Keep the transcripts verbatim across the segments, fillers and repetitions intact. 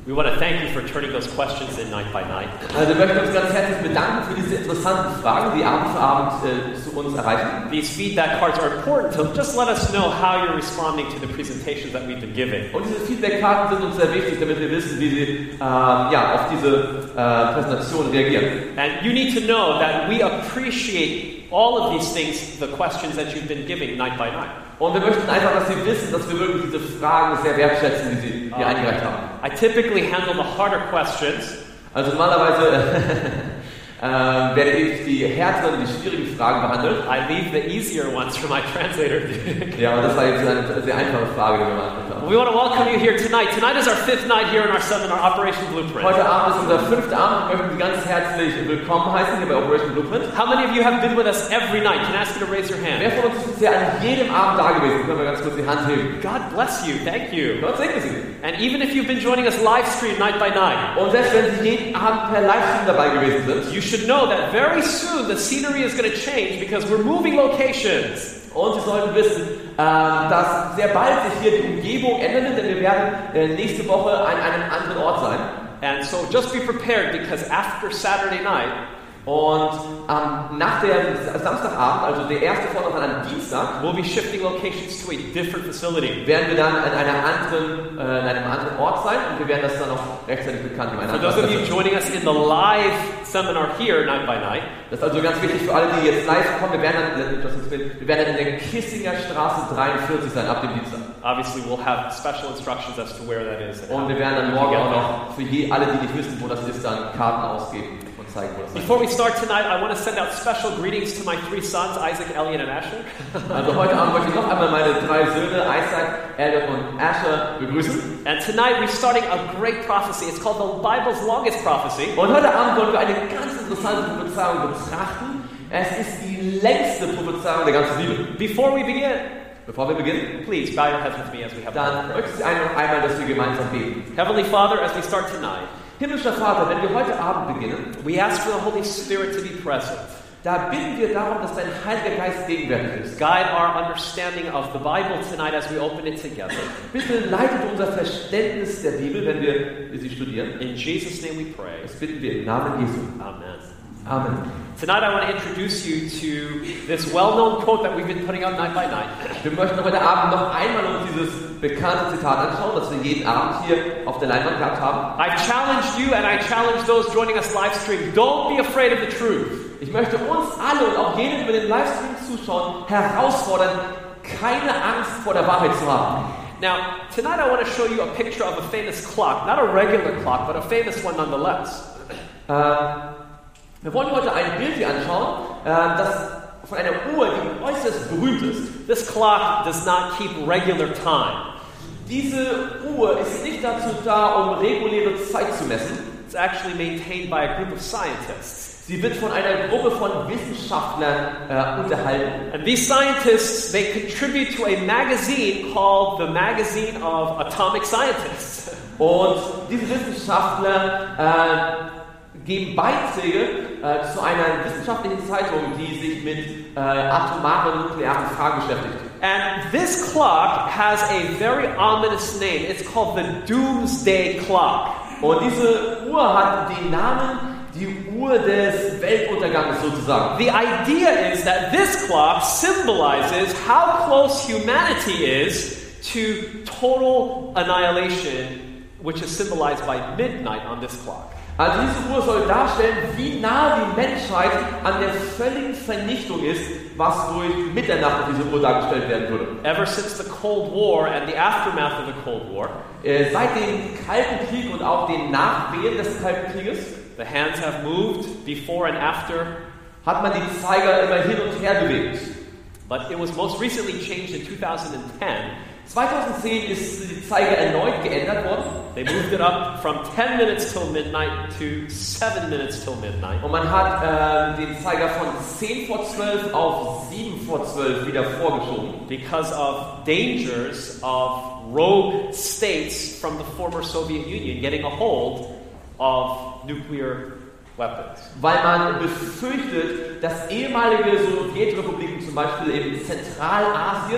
We want to thank you for turning those questions in night by night. Also wir möchten uns ganz herzlich bedanken für diese interessanten Fragen, die Abend für Abend äh, zu uns erreichen. These feedback cards are important to just let us know how you're responding to the presentations that we've been giving. Und diese Feedback-Karten sind uns sehr wichtig, damit wir wissen, wie Sie ähm, ja, auf diese äh, Präsentation reagieren. And you need to know that we appreciate all of these things, the questions that you've been giving night by night. Und wir möchten einfach, dass Sie wissen, dass wir wirklich diese Fragen sehr wertschätzen, die Sie hier uh, eingereicht haben. I typically handle the harder questions. Also normalerweise äh, werde ich die härteren, die schwierigen Fragen behandeln. I leave the easier ones for my translator. Ja, und das war jetzt eine sehr einfache Frage, die wir beantwortet haben. We want to welcome you here tonight. Tonight is our fifth night here in our seminar, Operation Blueprint. Heute Abend ist unser fünfter Abend. Wir möchten Sie ganz herzlich willkommen heißen hier bei Operation Blueprint. How many of you have been with us every night? Can I ask you to raise your hand? Wer von uns ist bisher an jedem Abend da gewesen? Können wir ganz kurz die Hand heben? God bless you. Thank you. Gott segne Sie. And even if you've been joining us live stream night by night, und selbst wenn Sie jeden Abend per Livestream dabei gewesen sind, you should know that very soon the scenery is going to change because we're moving locations. Und Sie sollten wissen, äh, dass sehr bald sich hier die Umgebung ändern wird, denn wir werden äh, nächste Woche an einem anderen Ort sein. And so just be prepared because after Saturday night, und ähm, nach der Samstagabend, also der erste Vortrag an einem Dienstag, we'll be shifting locations to a different facility. Werden wir dann an einer anderen, äh, in einem anderen Ort sein und wir werden das dann auch rechtzeitig bekannt geben. For those of you joining us in the live seminar here night by night, das ist also ganz wichtig für alle, die jetzt live kommen. Wir werden dann, wir werden dann in der Kissinger Straße dreiundvierzig sein ab dem Dienstag. Obviously, we'll have special instructions as to where that is. Und wir werden dann morgen auch noch für je, alle, die nicht wissen, wo das ist, dann Karten ausgeben. Before we start tonight, I want to send out special greetings to my three sons, Isaac, Elliot, and Asher. Also heute Abend möchte ich noch einmal meine drei Söhne, Isaac, Elliot und Asher, begrüßen. And tonight we're starting a great prophecy. It's called the Bible's longest prophecy. Und heute Abend wollen wir eine ganz interessante Prophezeiung betrachten. Es ist die längste Prophezeiung der ganzen Bibel. Before we begin, Bevor wir beginnen, please bow your heads with me as we have. Dann möchte ich einmal, dass wir gemeinsam beten. Heavenly Father, as we start tonight. Himmlischer Vater, wenn wir heute Abend beginnen, we ask for the Holy Spirit to be present. Da bitten wir darum, dass dein Heiliger Geist gegenwärtig ist. Guide our understanding of the Bible tonight as we open it together. Bitte leitet unser Verständnis der Bibel, wenn wir sie studieren. In Jesus' name we pray. Das bitten wir im Namen Jesu. Amen. Amen. Tonight I want to introduce you to this well-known quote that we've been putting up night by night. Wir möchten heute Abend noch einmal uns dieses bekannte Zitat anschauen, das wir jeden Abend hier auf der Leinwand gehabt haben. I've challenged you and I challenge those joining us live stream. Don't be afraid of the truth. Ich möchte uns alle und auch jeden, die über den Livestream zuschauen, herausfordern, keine Angst vor der Wahrheit zu haben. Now, tonight I want to show you a picture of a famous clock, not a regular clock, but a famous one nonetheless. Uh, Wir wollen heute ein Bild hier anschauen, äh, das von einer Uhr, die äußerst berühmt ist. This clock does not keep regular time. Diese Uhr ist nicht dazu da, um reguläre Zeit zu messen. It's actually maintained by a group of scientists. Sie wird von einer Gruppe von Wissenschaftlern äh, unterhalten. And these scientists, they contribute to a magazine called the Magazine of Atomic Scientists. Und diese Wissenschaftler äh, geben Beiträge äh, zu einer wissenschaftlichen Zeitung, die sich mit äh, atomaren, nuklearen Fragen beschäftigt. And this clock has a very ominous name. It's called the Doomsday Clock. Und diese Uhr hat den Namen, die Uhr des Weltuntergangs sozusagen. The idea is that this clock symbolizes how close humanity is to total annihilation, which is symbolized by midnight on this clock. Also diese Uhr soll darstellen, wie nah die Menschheit an der völligen Vernichtung ist, was durch Mitternacht auf diese Uhr dargestellt werden würde. Ever since the Cold War and the aftermath of the Cold War, äh, seit dem Kalten Krieg und auch den Nachwehen des Kalten Krieges, the hands have moved before and after, hat man die Zeiger immer hin und her bewegt. But it was most recently changed in two thousand ten. zweitausendzehn ist die Zeiger erneut geändert worden. They moved it up from ten minutes till midnight to seven minutes till midnight. Und man hat äh, den Zeiger von zehn vor zwölf auf sieben vor zwölf wieder vorgeschoben. Because of dangers of rogue states from the former Soviet Union getting a hold of nuclear weapons. Weil man befürchtet, dass ehemalige Sowjetrepubliken, zum Beispiel in Zentralasien,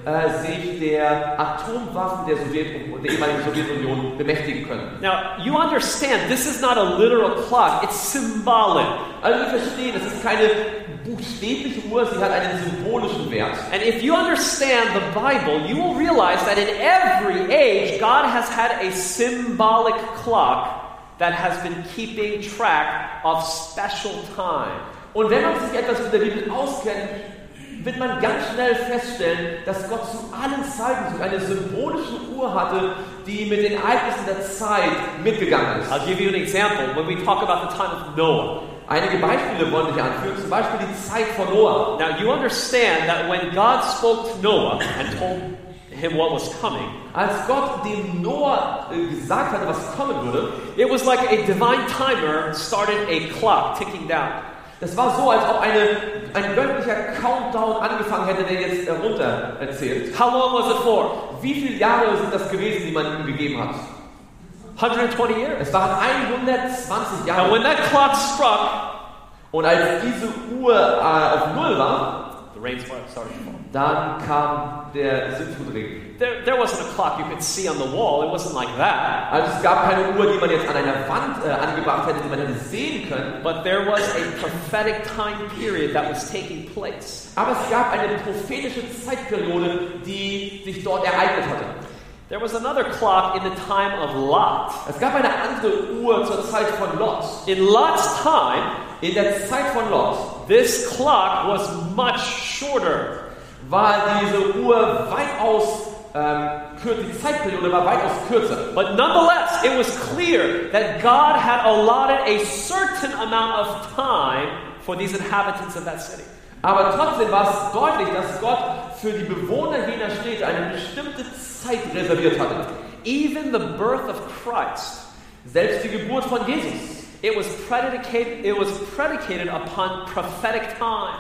äh, sich der Atomwaffen der, Sowjet der ehemaligen Sowjetunion bemächtigen können. Now, you understand, this is not a literal clock, it's symbolic. Also wir verstehen, es ist keine buchstäbliche Uhr, sie hat einen symbolischen Wert. And if you understand the Bible, you will realize that in every age, God has had a symbolic clock that has been keeping track of special time. Und wenn man sich etwas mit der Bibel auskennt, wird man ganz schnell feststellen, dass Gott zu allen Zeiten so eine symbolische Uhr hatte, die mit den Ereignissen der Zeit mitgegangen ist. I'll give you an example. When we talk about the time of Noah. Einige Beispiele wollen wir anführen, zum Beispiel die Zeit von Noah. Now you understand that when God spoke to Noah and told him what was coming, als Gott dem Noah äh, gesagt hatte, was kommen würde, it was like a divine timer started a clock ticking down. Das war so, als ob eine, ein göttlicher Countdown angefangen hätte, der jetzt herunter erzählt. How long was it for? Wie viele Jahre sind das gewesen, die man ihm gegeben hat? one hundred twenty years. Es waren hundertzwanzig Jahre. And when that clock struck, und als diese Uhr äh, auf Null war, the rain started to fall. Dann kam der Sintflutregen. There, there wasn't a clock you could see on the wall. It wasn't like that. Also es gab keine Uhr, die man jetzt an einer Wand äh, angebracht hätte, die man hätte sehen können. But there was a prophetic time period that was taking place. Aber es gab eine prophetische Zeitperiode, die sich dort ereignet hatte. There was another clock in the time of Lot. Es gab eine andere Uhr zur Zeit von Lot. In Lot's time, in der Zeit von Lot, this clock was much shorter. War diese Uhr weitaus ähm, kürzer, die Zeitperiode war weitaus kürzer. But nonetheless, it was clear that God had allotted a certain amount of time for these inhabitants of that city. Aber trotzdem war es deutlich, dass Gott für die Bewohner jener Städte eine bestimmte Zeit reserviert hatte. Even the birth of Christ, selbst die Geburt von Jesus, it was predicated, it was predicated upon prophetic time.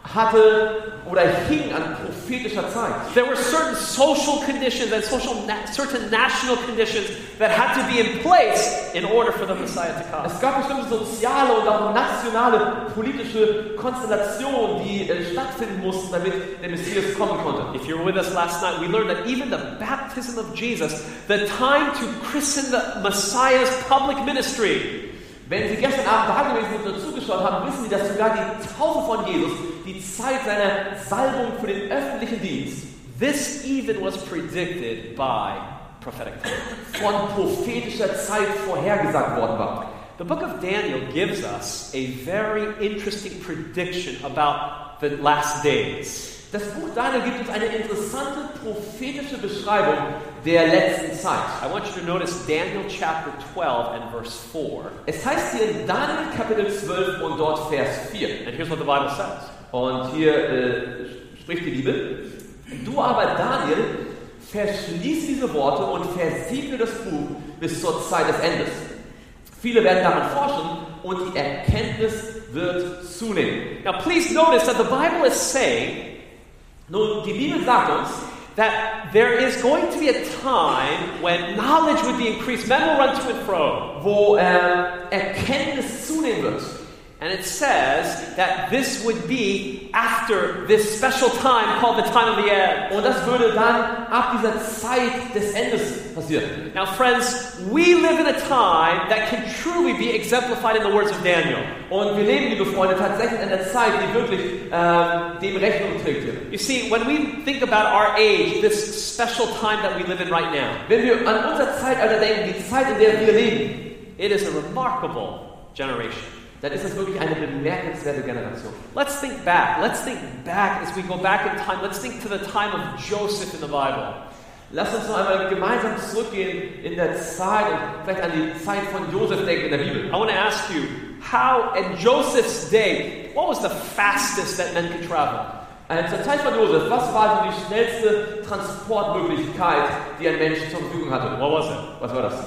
hatte oder hing an prophetischer Zeit. There were certain social conditions and social na- certain national conditions that had to be in place in order for the Messiah to come. Es gab bestimmte soziale und auch nationale politische Konstellationen, die äh, stattfinden mussten, damit der Messias kommen konnte. If you were with us last night, we learned that even the baptism of Jesus, the time to christen the Messiah's public ministry, wenn Sie gestern Abend da gewesen sind und zugeschaut haben, wissen Sie, dass sogar die Taufe von Jesus, die Zeit seiner Salbung für den öffentlichen Dienst, this even was predicted by prophetic time. Von prophetischer Zeit vorhergesagt worden war. The book of Daniel gives us a very interesting prediction about the last days. Das Buch Daniel gibt uns eine interessante prophetische Beschreibung der letzten Zeit. I want you to notice Daniel chapter twelve and verse four. Es heißt hier in Daniel Kapitel zwölf und dort Vers vier. And here's what the Bible says. Und hier äh, spricht die Bibel: Du aber, Daniel, verschließ diese Worte und versiegle das Buch bis zur Zeit des Endes. Viele werden daran forschen und die Erkenntnis wird zunehmen. Now please notice that the Bible is saying, nun, die Bibel sagt uns, that there is going to be a time when knowledge would be increased, men will run to and fro, wo äh, Erkenntnis zunehmen wird. And it says that this would be after this special time called the time of the end. Und das würde dann ab dieser Zeit des Endes passieren. Now friends, we live in a time that can truly be exemplified in the words of Daniel. Und wir leben, liebe Freunde, tatsächlich in einer Zeit, die wirklich ähm, dem Rechnung trägt hier. You see, when we think about our age, this special time that we live in right now, wenn wir an unser Zeitalter denken, die Zeit, in der wir leben, it is a remarkable generation. Dann ist das wirklich eine bemerkenswerte Generation. Let's think back. Let's think back as we go back in time. Let's think to the time of Joseph in the Bible. Lass uns noch einmal gemeinsam zurückgehen in der Zeit und vielleicht an die Zeit von Josef denken in der Bibel. I want to ask you, how in Joseph's day, what was the fastest that men could travel? Äh, zur Zeit von Josef, was war so die schnellste Transportmöglichkeit, die ein Mensch zur Verfügung hatte? What was it? Was war das?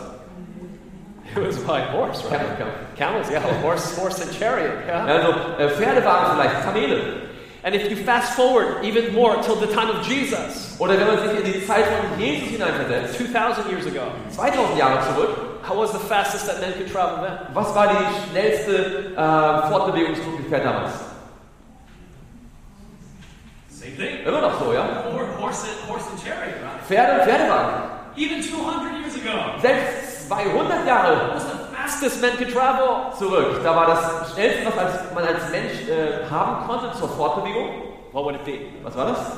It was by horse, right? Camel, camel. Camels, yeah, horse, horse and chariot, yeah. Also äh, Pferde waren vielleicht Kamele. And if you fast forward even more till the time of Jesus, oder wenn man sich in die Zeit von Jesus hineinversetzt, two thousand years ago, zweitausend Jahre zurück, how was the fastest that men could travel then? Was war die schnellste äh, Fortbewegungsmöglichkeit damals? Same thing. Immer noch so, ja? horse and, horse and chariot, right? Pferde und Pferdewagen. Even two hundred years ago. Selbst zweihundert Jahre What's the fastest men could travel? zurück. Da war das Schnellste, was als, man als Mensch äh, haben konnte zur Fortbewegung. What would it be? Was war das?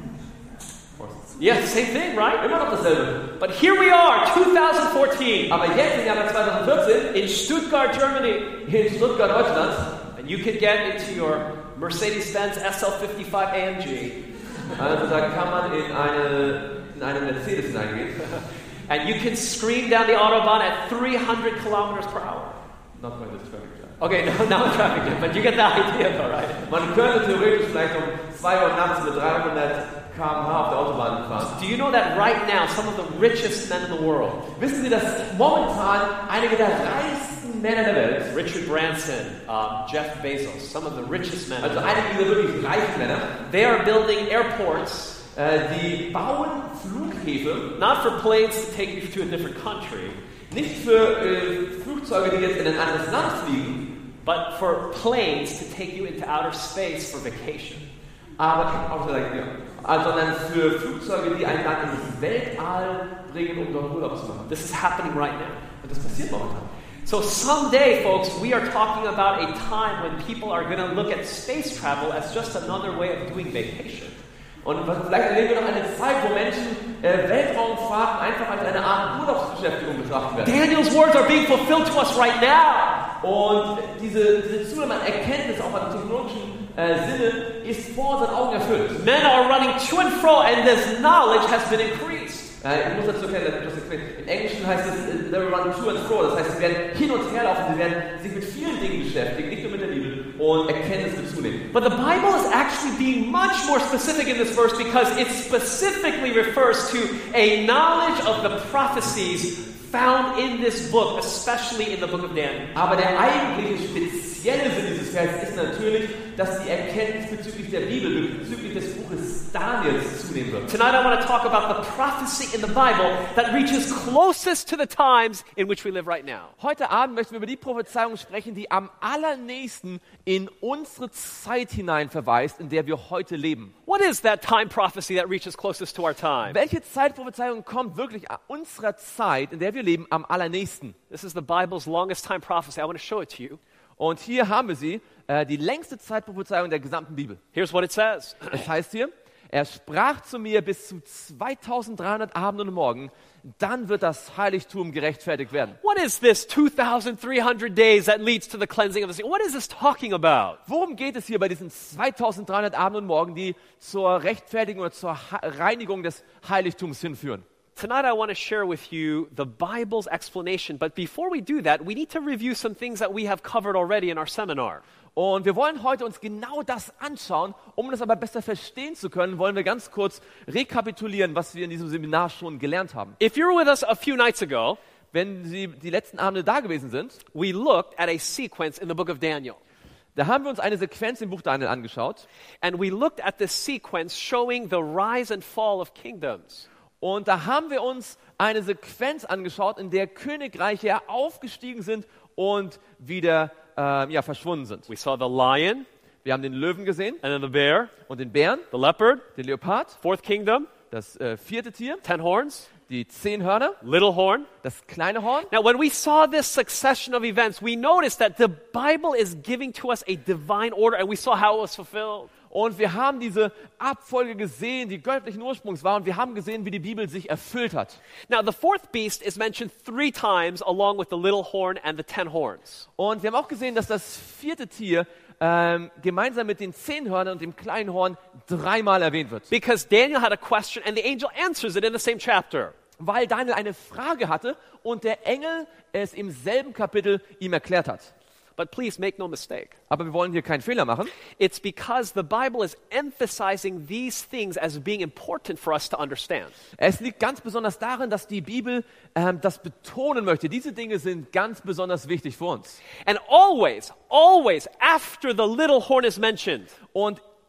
Yeah, same thing, right? Immer noch dasselbe. But here we are, twenty fourteen, Aber jetzt im Jahr zweitausendvierzehn in Stuttgart, Germany, in Stuttgart, Deutschland, and you can get into your Mercedes-Benz S L fifty-five A M G, also da kann man in eine, in eine Mercedes hineingehen. and you can scream down the Autobahn at three hundred kilometers per hour. Not by this traffic jam. Okay, no, now traffic jam, but you get the idea though, right? Man könnte theoretisch vielleicht um zwei Uhr nachts mit dreihundert Kilometer pro Stunde auf der Autobahn fahren. Do you know that right now some of the richest men in the world, Wissen Sie, dass momentan einige der reichsten Männer der Welt, Richard Branson, um, Jeff Bezos, some of the richest men, also einige dieser wirklich reichen Männer, they are building airports äh, die bauen Flughäfen not for planes to take you to a different country, nicht für äh, Flugzeuge, die jetzt in ein anderes Land fliegen, but for planes to take you into outer space for vacation. aber auch ja, also, sondern für Flugzeuge, die einen dann ins Weltall bringen, um dort Urlaub zu machen. This is happening right now. Und das passiert momentan. So someday, folks, we are talking about a time when people are going to look at space travel as just another way of doing vacation. Und vielleicht erleben wir noch eine Zeit, wo Menschen äh, Weltraumfahrten einfach als eine Art Urlaubsbeschäftigung betrachtet werden. Daniel's words are being fulfilled to us right now. Und diese, diese Zunahme an Erkenntnis, auch an technologischen äh, Sinne, ist vor unseren Augen erfüllt. Men are running to and fro, and this knowledge has been increased. Äh, ich muss dazu erklären, im Englischen heißt es, they run to and fro, das heißt, sie werden hin und her laufen, sie werden sich mit vielen Dingen beschäftigen, nicht nur mit der Bibel, und Erkenntnis wird zunehmen. But the Bible is actually being much more specific in this verse because it specifically refers to a knowledge of the prophecies found in this book, especially in the book of Daniel. Aber der eigentliche spezielle Sinn dieses Verses ist natürlich, dass die Erkenntnis bezüglich der Bibel, bezüglich des Buches Daniels zunehmen wird. Tonight I want to talk about the prophecy in the Bible that reaches closest to the times in which we live right now. Heute Abend möchten wir über die Prophezeiung sprechen, die am allernächsten in unsere Zeit hinein verweist, in der wir heute leben. What is that time prophecy that reaches closest to our time? Welche Zeitprophezeiung kommt wirklich an unserer Zeit, in der wir leben, am allernächsten? This is the Bible's longest time prophecy. I want to show it to you. Und hier haben wir sie, äh, die längste Zeitprophezeiung der gesamten Bibel. Here's what it says. Es heißt hier, er sprach zu mir bis zu zweitausenddreihundert Abend und Morgen, dann wird das Heiligtum gerechtfertigt werden. What is this two thousand three hundred days that leads to the cleansing of the sea? What is this talking about? Worum geht es hier bei diesen zweitausenddreihundert Abend und Morgen, die zur Rechtfertigung oder zur Reinigung des Heiligtums hinführen? Tonight I want to share with you the Bible's explanation, but before we do that, we need to review some things that we have covered already in our seminar. Und wir wollen heute uns genau das anschauen. Um das aber besser verstehen zu können, wollen wir ganz kurz rekapitulieren, was wir in diesem Seminar schon gelernt haben. If you were with us a few nights ago, wenn Sie die letzten Abende da gewesen sind, we looked at a sequence in the book of Daniel. Da haben wir uns eine Sequenz im Buch Daniel angeschaut. And we looked at this sequence showing the rise and fall of kingdoms. Und da haben wir uns eine Sequenz angeschaut, in der Königreiche aufgestiegen sind und wieder äh, ja, verschwunden sind. We saw the lion. Wir haben den Löwen gesehen. And then the bear. Und den Bären. The leopard. Den Leopard. Fourth kingdom. Das äh, vierte Tier. Ten horns. Die zehn Hörner. Little horn. Das kleine Horn. Now, when we saw this succession of events, we noticed that the Bible is giving to us a divine order, and we saw how it was fulfilled. Und wir haben diese Abfolge gesehen, die göttlichen Ursprungs war, und wir haben gesehen, wie die Bibel sich erfüllt hat. Now, the fourth beast is mentioned three times along with the little horn and the ten horns. Und wir haben auch gesehen, dass das vierte Tier ähm, gemeinsam mit den zehn Hörnern und dem kleinen Horn dreimal erwähnt wird. Because Daniel had a question and the angel answers it in the same chapter. Weil Daniel eine Frage hatte und der Engel es im selben Kapitel ihm erklärt hat. But please make no mistake. Aber wir wollen hier keinen Fehler machen. It's because the Bible is emphasizing these things as being important for us to understand. Es liegt ganz besonders darin, dass die Bibel ähm, das betonen möchte. Diese Dinge sind ganz besonders wichtig für uns. And always, always after the little horn is mentioned, und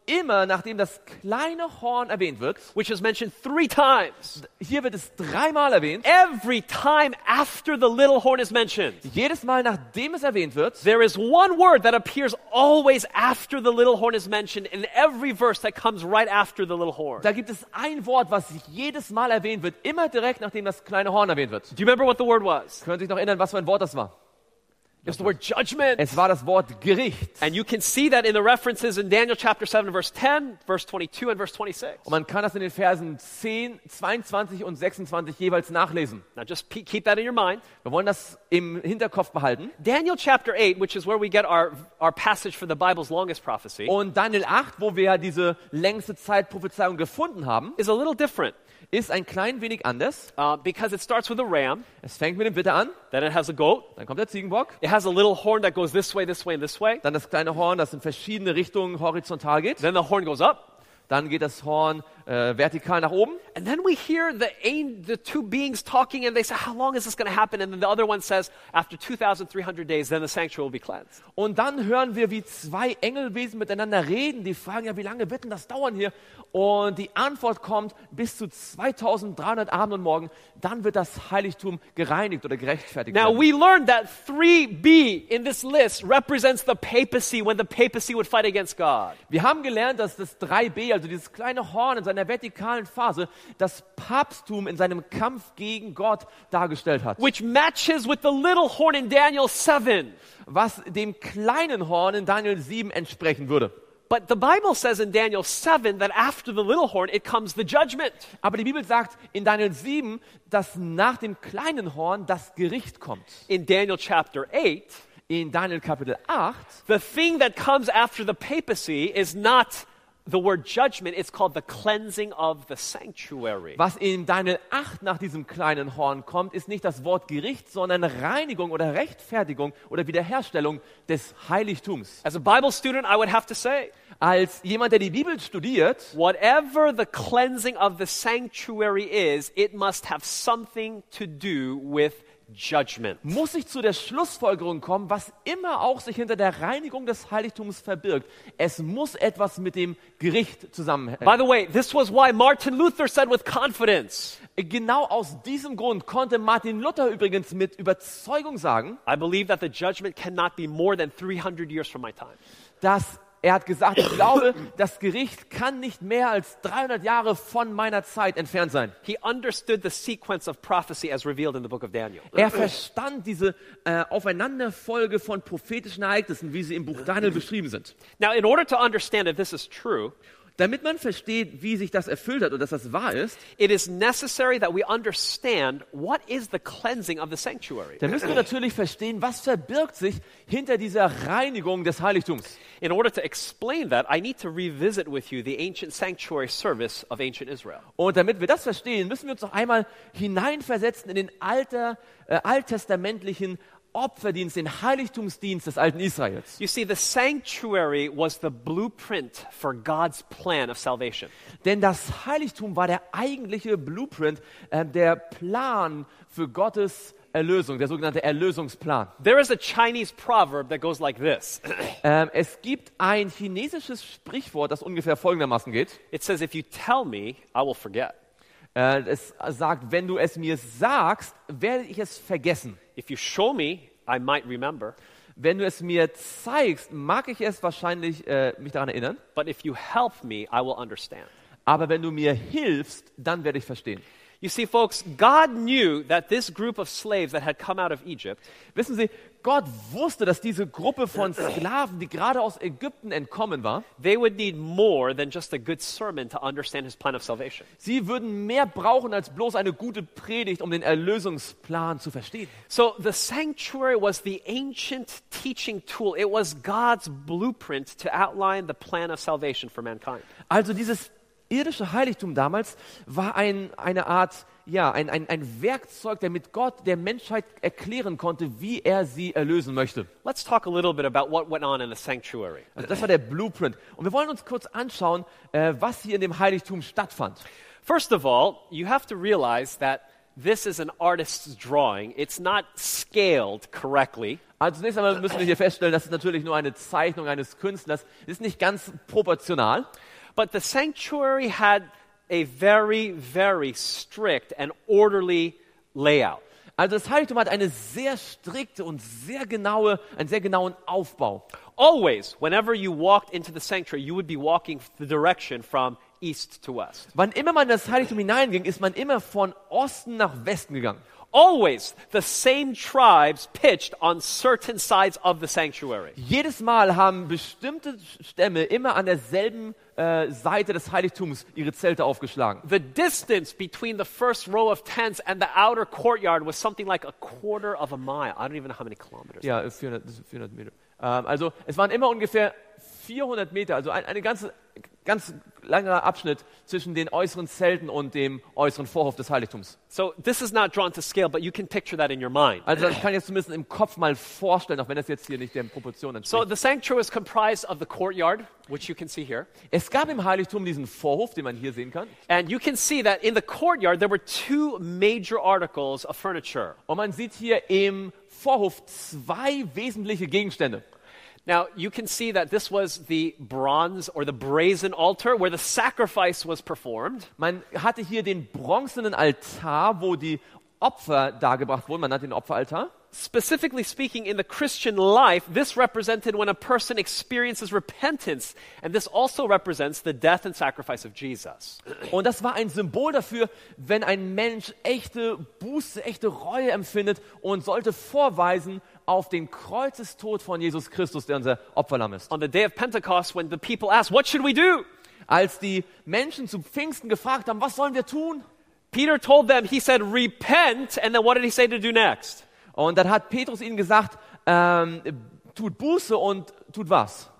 immer, nachdem das kleine Horn erwähnt wird, which is mentioned three times, hier wird es dreimal erwähnt, every time after the little horn is mentioned, jedes Mal, nachdem es erwähnt wird, there is one word that appears always after the little horn is mentioned in every verse that comes right after the little horn. da gibt es ein Wort, was jedes Mal erwähnt wird, immer direkt, nachdem das kleine Horn erwähnt wird. Do you remember what the word was? Könnt ihr euch noch erinnern, was für ein Wort das war? It's the word judgment. Es war das Wort Gericht. And you can see that in the references in Daniel chapter seven, verse ten, verse twenty-two, and verse twenty-six. Und man kann das in den Versen zehn, zweiundzwanzig und sechsundzwanzig jeweils nachlesen. Now just pe- keep that in your mind. Wir wollen das im Hinterkopf behalten. Daniel chapter eight, which is where we get our, our passage for the Bible's longest prophecy, Und Daniel acht, wo wir ja diese längste Zeit Prophezeiung gefunden haben, is a little different ist ein klein wenig anders. uh, because it starts with a ram, Es fängt mit dem Witter an, then it has a goat, dann kommt der Ziegenbock, it has a little horn that goes this way, this way, and this way, dann das kleine Horn, das in verschiedene Richtungen horizontal geht. then the horn goes up, Dann geht das Horn äh, vertikal nach oben. and then we hear the, an- the two beings talking, and they say, how long is this going to happen? And then the other one says, after two thousand three hundred days, then the sanctuary will be cleansed. Und dann hören wir, wie zwei Engelwesen miteinander reden. Die fragen ja, wie lange wird denn das dauern hier? Und die Antwort kommt, bis zu zweitausenddreihundert Abend und Morgen. Dann wird das Heiligtum gereinigt oder gerechtfertigt Now, werden. we learned that three B in this list represents the papacy when the papacy would fight against God. Wir haben gelernt, dass das drei b, also dieses kleine Horn in seiner vertikalen Phase, das Papsttum in seinem Kampf gegen Gott dargestellt hat. Which matches with the little horn in Daniel seven. Was dem kleinen Horn in Daniel sieben entsprechen würde. But the Bible says in Daniel seven that after the little horn, it comes the judgment. Aber die Bibel sagt in Daniel sieben, dass nach dem kleinen Horn das Gericht kommt. In Daniel chapter eight, In Daniel Kapitel acht, the thing that comes after the papacy is not the word judgment, it's called the cleansing of the sanctuary. was in Daniel acht nach diesem kleinen Horn kommt, ist nicht das Wort Gericht, sondern Reinigung oder Rechtfertigung oder Wiederherstellung des Heiligtums. As a Bible student, I would have to say, Als jemand, der die Bibel studiert, whatever the cleansing of the sanctuary is, it must have something to do with judgment. muss ich zu der Schlussfolgerung kommen, was immer auch sich hinter der Reinigung des Heiligtums verbirgt. Es muss etwas mit dem Gericht zusammenhängen. By the way, this was why Martin Luther said with confidence, Genau aus diesem Grund konnte Martin Luther übrigens mit Überzeugung sagen, I believe that the judgment cannot be more than three hundred years from my time. dass er hat gesagt, ich glaube, das Gericht kann nicht mehr als dreihundert Jahre von meiner Zeit entfernt sein. He understood the sequence of prophecy as revealed in the book of Daniel. Er verstand diese äh, Aufeinanderfolge von prophetischen Ereignissen, wie sie im Buch Daniel beschrieben sind. Now, in order to understand if this is true, Damit man versteht, wie sich das erfüllt hat und dass das wahr ist, it is necessary that we understand what is the cleansing of the sanctuary. dann müssen wir natürlich verstehen, was verbirgt sich hinter dieser Reinigung des Heiligtums. In order to explain that, I need to revisit with you the ancient sanctuary service of ancient Israel. Und damit wir das verstehen, müssen wir uns noch einmal hineinversetzen in den alter, äh, alttestamentlichen Opferdienst, den Heiligtumsdienst des alten Israels. You see, the sanctuary was the blueprint for God's plan of salvation. Denn das Heiligtum war der eigentliche Blueprint, äh, der Plan für Gottes Erlösung, der sogenannte Erlösungsplan. There is a Chinese proverb that goes like this. Ähm, es gibt ein chinesisches Sprichwort, das ungefähr folgendermaßen geht. It says, if you tell me, I will forget. Äh, es sagt, wenn du es mir sagst, werde ich es vergessen. If you show me, I might remember. Wenn du es mir zeigst, mag ich es wahrscheinlich äh, mich daran erinnern. But if you help me, I will understand. Aber wenn du mir hilfst, dann werde ich verstehen. You see, folks, God knew that this group of slaves that had come out of Egypt, Wissen Sie, Gott wusste, dass diese Gruppe von Sklaven, die gerade aus Ägypten entkommen war, they would need more than just a good sermon to understand his plan of salvation. sie würden mehr brauchen als bloß eine gute Predigt, um den Erlösungsplan zu verstehen. So the sanctuary was the ancient teaching tool. It was God's blueprint to outline the plan of salvation for mankind. Also dieses irdische Heiligtum damals war ein, eine Art, ja, ein, ein, ein Werkzeug, damit Gott der Menschheit erklären konnte, wie er sie erlösen möchte. Let's talk a little bit about what went on in the sanctuary. Also das war der Blueprint. Und wir wollen uns kurz anschauen, äh, was hier in dem Heiligtum stattfand. First of all, you have to realize that this is an artist's drawing. It's not scaled correctly. Also zunächst einmal müssen wir hier feststellen, das ist natürlich nur eine Zeichnung eines Künstlers. Das ist nicht ganz proportional. But the sanctuary had a very, very strict and orderly layout. Also das Heiligtum hat eine sehr strikte und sehr genaue, einen sehr genauen Aufbau. Always, whenever you walked into the sanctuary, you would be walking the direction from east to west. Wann immer man in das Heiligtum hineinging, ist man immer von Osten nach Westen gegangen. Always the same tribes pitched on certain sides of the sanctuary. Jedes Mal haben bestimmte Stämme immer an derselben äh, Seite des Heiligtums ihre Zelte aufgeschlagen. The distance between the first row of tents and the outer courtyard was something like a quarter of a mile. I don't even know how many kilometers. Ja, vierhundert, das sind vierhundert Meter. Ähm, also es waren immer ungefähr vierhundert Meter, also ein, eine ganze, ganz langer Abschnitt zwischen den äußeren Zelten und dem äußeren Vorhof des Heiligtums. So this is not drawn to scale, but you can picture that in your mind. Also das kann ich jetzt zumindest im Kopf mal vorstellen, auch wenn das jetzt hier nicht den Proportionen entspricht. So the sanctuary is comprised of the courtyard, which you can see here. Es gab im Heiligtum diesen Vorhof, den man hier sehen kann. And you can see that in the courtyard there were two major articles of furniture. Und man sieht hier im Vorhof zwei wesentliche Gegenstände. Now, you can see that this was the bronze or the brazen altar where the sacrifice was performed. Man hatte hier den bronzenen Altar, wo die Opfer dargebracht wurden. Man nannte den Opferaltar. Specifically speaking, in the Christian life, this represented when a person experiences repentance. And this also represents the death and sacrifice of Jesus. Und das war ein Symbol dafür, wenn ein Mensch echte Buße, echte Reue empfindet und sollte vorweisen auf den Kreuzestod von Jesus Christus, der unser Opferlamm ist. On the day of Pentecost, when the people asked, what should we do? Als die Menschen zu Pfingsten gefragt haben, was sollen wir tun? Peter told them, he said, repent. And then what did he say to do next? Und dann hat Petrus ihnen gesagt, ähm, tut Buße und tut was?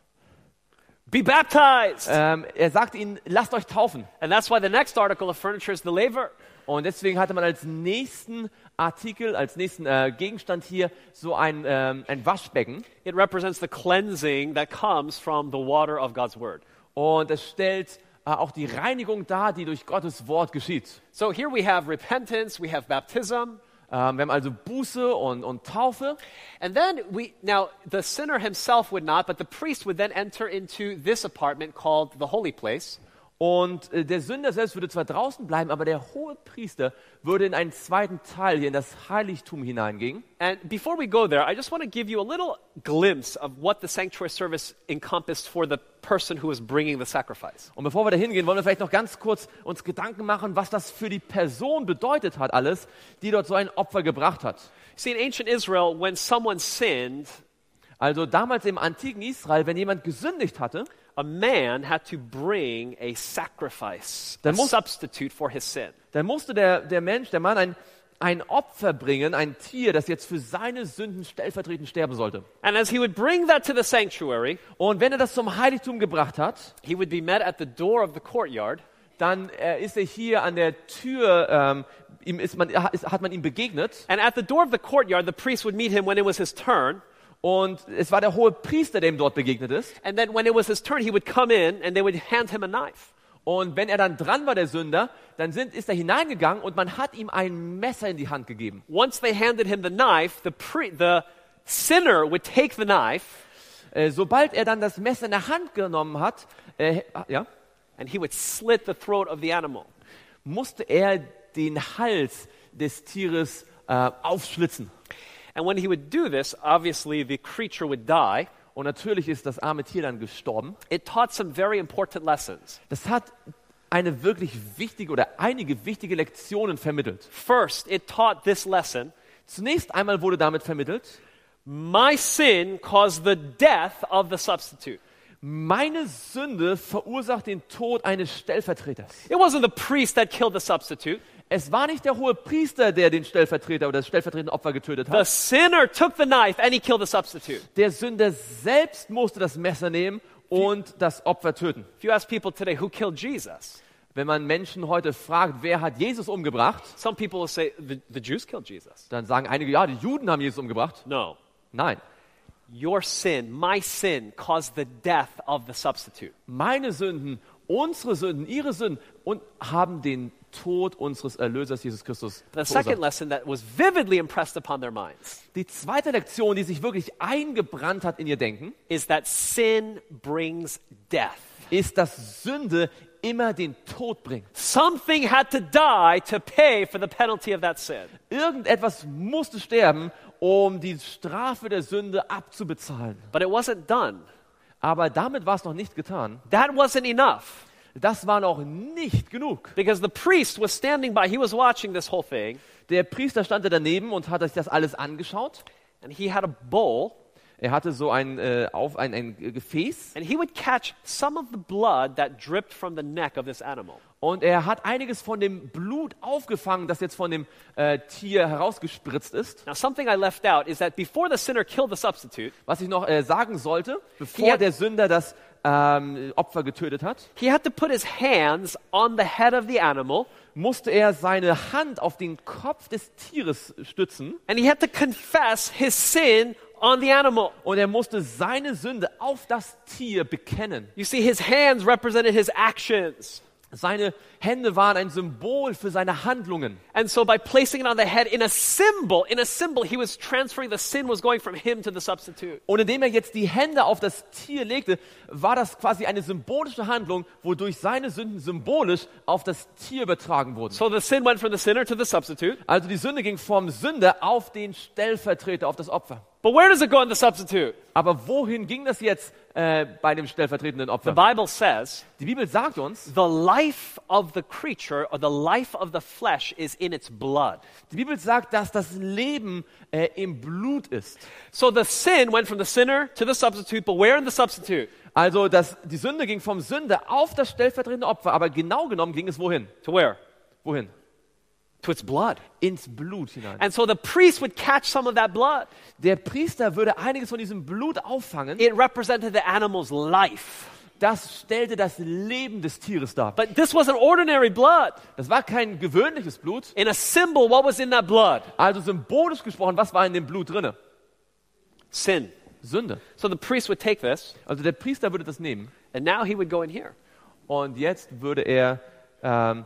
Be baptized. Ähm, er sagte ihnen, lasst euch taufen. And that's why the next article of furniture is the laver. Und deswegen hatte man als nächsten Artikel, als nächsten äh, Gegenstand hier so ein, ähm, ein Waschbecken. It represents the cleansing that comes from the water of God's word. Und es stellt äh, auch die Reinigung dar, die durch Gottes Wort geschieht. So here we have repentance, we have baptism. Ähm, wir haben also Buße und, und Taufe. And then we, now the sinner himself would not, but the priest would then enter into this apartment called the holy place. Und äh, der Sünder selbst würde zwar draußen bleiben, aber der hohe Priester würde in einen zweiten Teil hier in das Heiligtum hineingehen. And before we go there, I just want to give you a little glimpse of what the sanctuary service encompassed for the person who was bringing the sacrifice. Und bevor wir da hingehen, wollen wir vielleicht noch ganz kurz uns Gedanken machen, was das für die Person bedeutet hat alles, die dort so ein Opfer gebracht hat. See, in ancient Israel, when someone sinned, also damals im antiken Israel, wenn jemand gesündigt hatte, a man had to bring a sacrifice, a Dann muss- substitute for his sin. dann musste der, der Mensch, der Mann, ein, ein Opfer bringen, ein Tier, das jetzt für seine Sünden stellvertretend sterben sollte. And as he would bring that to the sanctuary, Und wenn er das zum Heiligtum gebracht hat, he would be met at the door of the courtyard. dann äh, ist er hier an der Tür, ähm, ihm ist man, ist, hat man ihm begegnet. And at the door of the courtyard, the priest would meet him when it was his turn. Und es war der hohe Priester, der ihm dort begegnet ist. And then when it was his turn, he would come in and they would hand him a knife. Und wenn er dann dran war, der Sünder, dann sind, ist er hineingegangen und man hat ihm ein Messer in die Hand gegeben. Once they handed him the knife, the, pre- the sinner would take the knife Äh, sobald er dann das Messer in der Hand genommen hat, äh, ja, and he would slit the throat of the animal. musste er den Hals des Tieres äh, aufschlitzen. And when he would do this, obviously the creature would die. Und natürlich ist das arme Tier dann gestorben. It taught some very important lessons. Das hat eine wirklich wichtige oder einige wichtige Lektionen vermittelt. First, it taught this lesson: Zunächst einmal wurde damit vermittelt, my sin caused the death of the substitute. meine Sünde verursacht den Tod eines Stellvertreters. It wasn't the priest that killed the substitute. Es war nicht der hohe Priester, der den Stellvertreter oder das stellvertretende Opfer getötet The hat. sinner took the knife and he killed the substitute. Der Sünder selbst musste das Messer nehmen und das Opfer töten. If you ask people today who killed Jesus, Wenn man Menschen heute fragt, wer hat Jesus umgebracht, some people will say the, the Jews killed Jesus. dann sagen einige, ja, die Juden haben Jesus umgebracht. No. Nein, Your sin, my sin, caused the death of the substitute. meine Sünden, unsere Sünden, ihre Sünden und haben den Tod unseres Erlösers Jesus Christus The second verursacht. lesson that was vividly impressed upon their minds Die zweite Lektion, die sich wirklich eingebrannt hat in ihr Denken, is that sin brings death. ist, dass Sünde immer den Tod bringt. Something had to die to pay for the penalty of that sin. Irgendetwas musste sterben, um die Strafe der Sünde abzubezahlen. But it wasn't done. Aber damit war es noch nicht getan. That wasn't enough. Das war noch nicht genug. Because the priest was standing by, he was watching this whole thing, Der Priester stand da daneben und hat sich das alles angeschaut. and he had a bowl, Er hatte so ein, äh, auf, ein, ein Gefäß and he would catch some of the blood that dripped from the neck of this animal. und er hat einiges von dem Blut aufgefangen, das jetzt von dem äh, Tier herausgespritzt ist. Now, something I left out is that before the sinner killed the substitute, Was ich noch äh, sagen sollte, bevor Hier- der Sünder das ähm, Opfer getötet hat, he had to put his hands on the head of the animal, musste er seine Hand auf den Kopf des Tieres stützen and he had to confess his sin on the animal. und er musste seine Sünde auf das Tier bekennen. You see, his hands represented his actions. Seine Hände waren ein Symbol für seine Handlungen. And so by placing it on the head in a symbol, in a symbol, he was transferring the sin was going from him to the substitute. Und indem er jetzt die Hände auf das Tier legte, war das quasi eine symbolische Handlung, wodurch seine Sünden symbolisch auf das Tier übertragen wurden. So the sin went from the sinner to the substitute. Also die Sünde ging vom Sünder auf den Stellvertreter, auf das Opfer. But where does it go in the substitute? Aber wohin ging das jetzt äh, bei dem stellvertretenden The Opfer? Bible says Die Bibel sagt uns, the life of the creature or the life of the flesh is in its blood. die Bibel sagt, dass das Leben äh, im Blut ist. So the sin went from the sinner to the substitute, but where in the substitute? Also das, die Sünde ging vom Sünder auf das stellvertretende Opfer, aber genau genommen ging es wohin? To where? Wohin? To its blood. Ins Blut hinein. And so the priest would catch some of that blood. Der Priester würde einiges von diesem Blut auffangen. It represented the animal's life. Das stellte das Leben des Tieres dar. But this wasn't ordinary blood. Das war kein gewöhnliches Blut. In a symbol, what was in that blood? Also symbolisch gesprochen, was war in dem Blut drinne? Sin. Sünde. So the priest would take this, Also der Priester würde das nehmen and now he would go in here. und jetzt würde er ähm,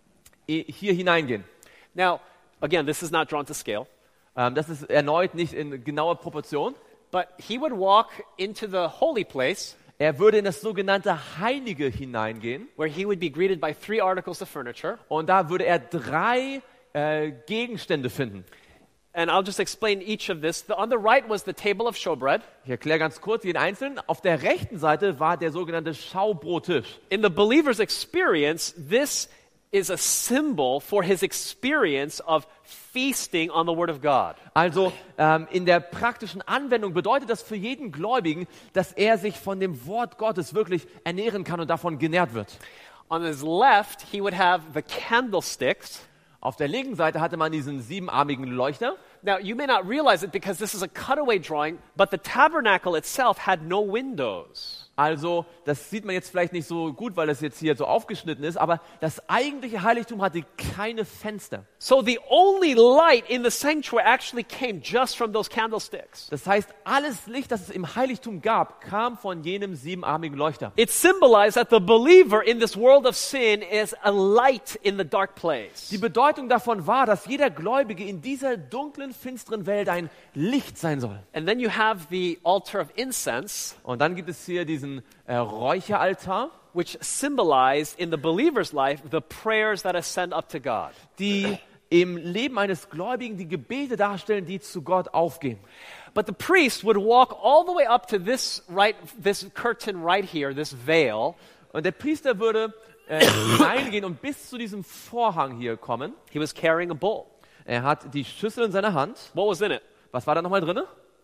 hier hineingehen. Now, again, this is not drawn to scale, Ähm, das ist erneut nicht in genauer Proportion. but he would walk into the holy place Er würde in das sogenannte Heilige hineingehen where he would be greeted by three articles of furniture. und da würde er drei äh, Gegenstände finden. And I'll just explain each of this. The, on the right was the table of showbread. Ich erkläre ganz kurz jeden einzelnen. Auf der rechten Seite war der sogenannte Schaubrottisch. In the believer's experience, this is a symbol for his experience of feasting on the Word of God. Also ähm, in der praktischen Anwendung bedeutet das für jeden Gläubigen, dass er sich von dem Wort Gottes wirklich ernähren kann und davon genährt wird. On his left, he would have the candlesticks. Auf der linken Seite hatte man diesen siebenarmigen Leuchter. Now, you may not realize it because this is a cutaway drawing, but the tabernacle itself had no windows. Also, das sieht man jetzt vielleicht nicht so gut, weil das jetzt hier so aufgeschnitten ist, aber das eigentliche Heiligtum hatte keine Fenster. So the only light in the sanctuary actually came just from those candlesticks. Das heißt, alles Licht, das es im Heiligtum gab, kam von jenem siebenarmigen Leuchter. It symbolized that the believer in this world of sin is a light in the dark place. Die Bedeutung davon war, dass jeder Gläubige in dieser dunklen, finsteren Welt ein Licht sein soll. And then you have the altar of incense, Und dann gibt es hier diesen äh, Räucheraltar, which symbolized in the believer's life the prayers that ascend up to God. die im Leben eines Gläubigen die Gebete darstellen, die zu Gott aufgehen. But the priest would walk all the way up to this right, this curtain right here, this veil. Und der Priester würde äh, hineingehen und bis zu diesem Vorhang hier kommen. He was carrying a bowl. Er hat die Schüssel in seiner Hand. What was in it? Was war da nochmal drin?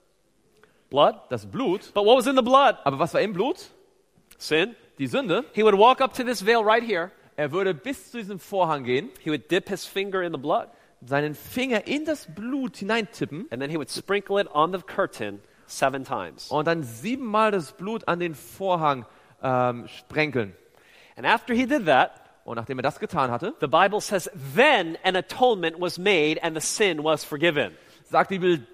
Blood. Das Blut. But what was in the blood? Aber was war im Blut? Sin. Die Sünde. He would walk up to this veil right here. Er würde bis zu diesem Vorhang gehen, He would dip his finger in the blood, seinen Finger in das Blut hineintippen and then he would sprinkle it on the curtain seven times. und dann siebenmal das Blut an den Vorhang ähm, sprenkeln. And after he did that, Und nachdem er das getan hatte, the Bible says, then an atonement was made and the sin was forgiven. sagt die Bibel,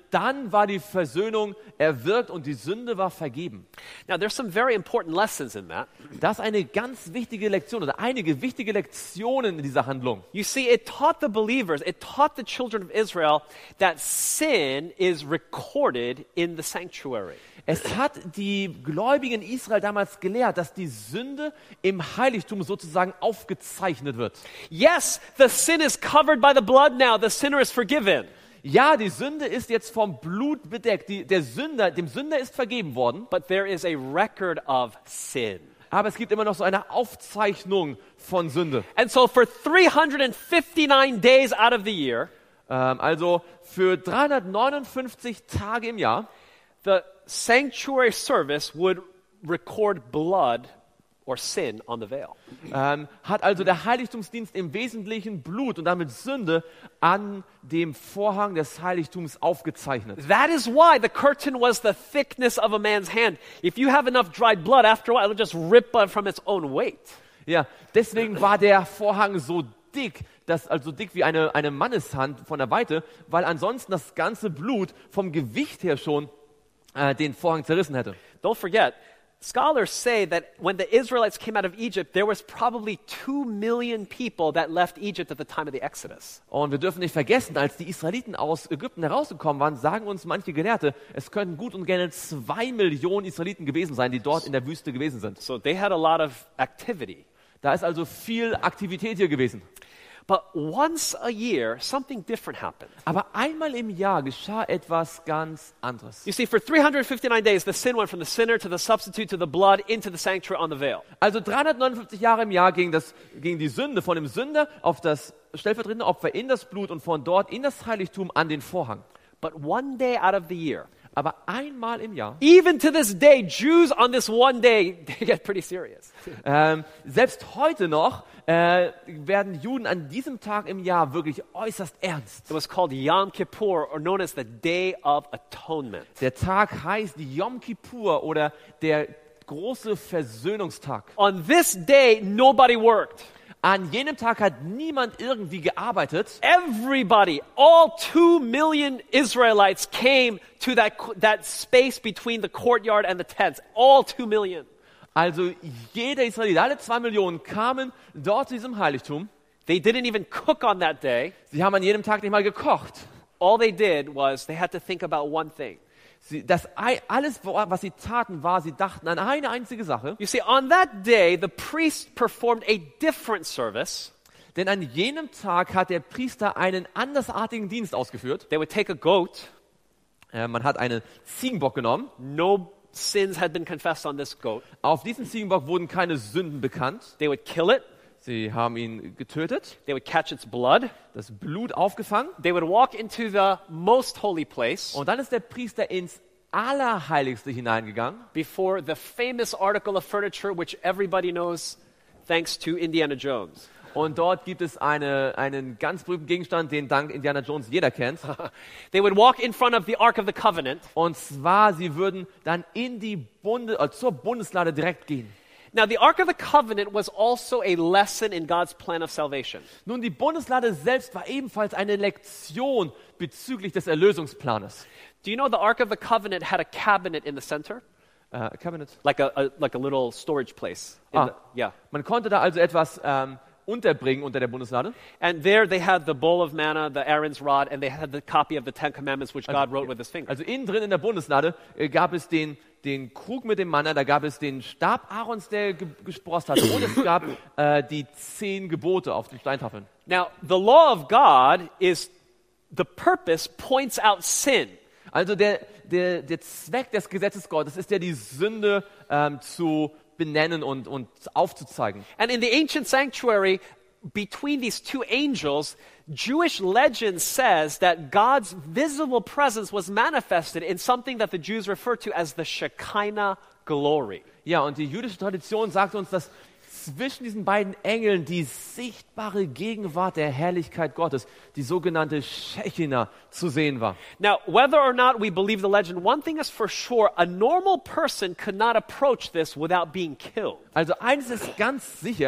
dann war die Versöhnung erwirkt und die Sünde war vergeben. Now, there's some very important lessons in that. Das ist eine ganz wichtige Lektion oder einige wichtige Lektionen in dieser Handlung. You see, it taught the believers, it taught the children of Israel that sin is recorded in the sanctuary. Es hat die Gläubigen Israel damals gelehrt, dass die Sünde im Heiligtum sozusagen aufgezeichnet wird. Yes, the sin is covered by the blood now. The sinner is forgiven. Ja, die Sünde ist jetzt vom Blut bedeckt. Die, der Sünder, dem Sünder ist vergeben worden. But there is a record of sin. Aber es gibt immer noch so eine Aufzeichnung von Sünde. And so for three hundred fifty-nine days out of the year, Ähm, also für dreihundertneunundfünfzig Tage im Jahr the sanctuary service would record blood or sin on the veil. ähm, hat also der Heiligtumsdienst im Wesentlichen Blut und damit Sünde an dem Vorhang des Heiligtums aufgezeichnet. That is why the curtain was the thickness of a man's hand. If you have enough dried blood, after a while, it'll just rip from its own weight. Ja, deswegen war der Vorhang so dick, das also dick wie eine, eine Manneshand von der Weite, weil ansonsten das ganze Blut vom Gewicht her schon äh, den Vorhang zerrissen hätte. Don't forget, scholars say that when the Israelites came out of Egypt, there was probably two million people that left Egypt at the time of the Exodus. Und wir dürfen nicht vergessen, als die Israeliten aus Ägypten herausgekommen waren, sagen uns manche Gelehrte, es könnten gut und gerne zwei Millionen Israeliten gewesen sein, die dort in der Wüste gewesen sind. So they had a lot of activity. Da ist also viel Aktivität hier gewesen. But once a year, something different happened. Aber einmal im Jahr geschah etwas ganz anderes. You see, for three hundred fifty-nine days, the sin went from the sinner to the substitute to the blood into the sanctuary on the veil. Also dreihundertneunundfünfzig Jahre im Jahr ging, das, ging die Sünde von dem Sünder auf das stellvertretende Opfer in das Blut und von dort in das Heiligtum an den Vorhang. But one day out of the year, Aber einmal im Jahr, even to this day, Jews on this one day, they get pretty serious. ähm, selbst heute noch, äh, werden Juden an diesem Tag im Jahr wirklich äußerst ernst. It was called Yom Kippur, or known as the Day of Atonement. Der Tag heißt Yom Kippur oder der große Versöhnungstag. On this day, nobody worked. An jenem Tag hat niemand irgendwie gearbeitet. Everybody, all two million Israelites came to that, that space between the courtyard and the tents. All two million. Also jeder Israelit, alle zwei Millionen kamen dort zu diesem Heiligtum. They didn't even cook on that day. Sie haben an jedem Tag nicht mal gekocht. All they did was they had to think about one thing. Sie, das, alles, was sie taten, war, sie dachten an eine einzige Sache. You see, on that day, the priest performed a different service. Denn an jenem Tag hat der Priester einen andersartigen Dienst ausgeführt. They would take a goat. Äh, man hat einen Ziegenbock genommen. No sins had been confessed on this goat. Auf diesem Ziegenbock wurden keine Sünden bekannt. They would kill it. Sie haben ihn getötet, They would catch its blood. das Blut aufgefangen. They would walk into the most holy place Und dann ist der Priester ins Allerheiligste hineingegangen. before the famous article of furniture which everybody knows thanks to Indiana Jones. Und dort gibt es eine, einen ganz berühmten Gegenstand, den dank Indiana Jones jeder kennt. They would walk in front of the Ark of the Covenant. Und zwar, sie würden dann in die Bunde, äh, zur Bundeslade direkt gehen. Now, the Ark of the Covenant was also a lesson in God's plan of salvation. Nun, die Bundeslade selbst war ebenfalls eine Lektion bezüglich des Erlösungsplanes. Do you know the Ark of the Covenant had a cabinet in the center? Äh, Cabinet. Like a, a like a little storage place. In Ah. the, yeah. Man konnte da also etwas ähm, unterbringen unter der Bundeslade. And there they had the bowl of manna, the Aaron's rod, and they had the copy of the Ten Commandments which God wrote with his finger. Also innen drin in der Bundeslade äh, gab es den, den Krug mit dem Manna, da gab es den Stab Aarons, der ge gesprost hat, und es gab äh, die zehn Gebote auf den Steintafeln. Now, the law of God is, the purpose points out sin. Also der, der, der Zweck des Gesetzes Gottes ist ja, die Sünde ähm, zu benennen und, und aufzuzeigen. And in the ancient sanctuary, between these two angels, Jewish legend says that God's visible presence was manifested in something that the Jews refer to as the Shekinah glory. Ja, und die jüdische Tradition sagt uns, dass zwischen diesen beiden Engeln die sichtbare Gegenwart der Herrlichkeit Gottes, die sogenannte Shekinah, zu sehen war. Now, whether or not we believe the legend, one thing is for sure, a normal person could not approach this without being killed. Also eines ist ganz sicher,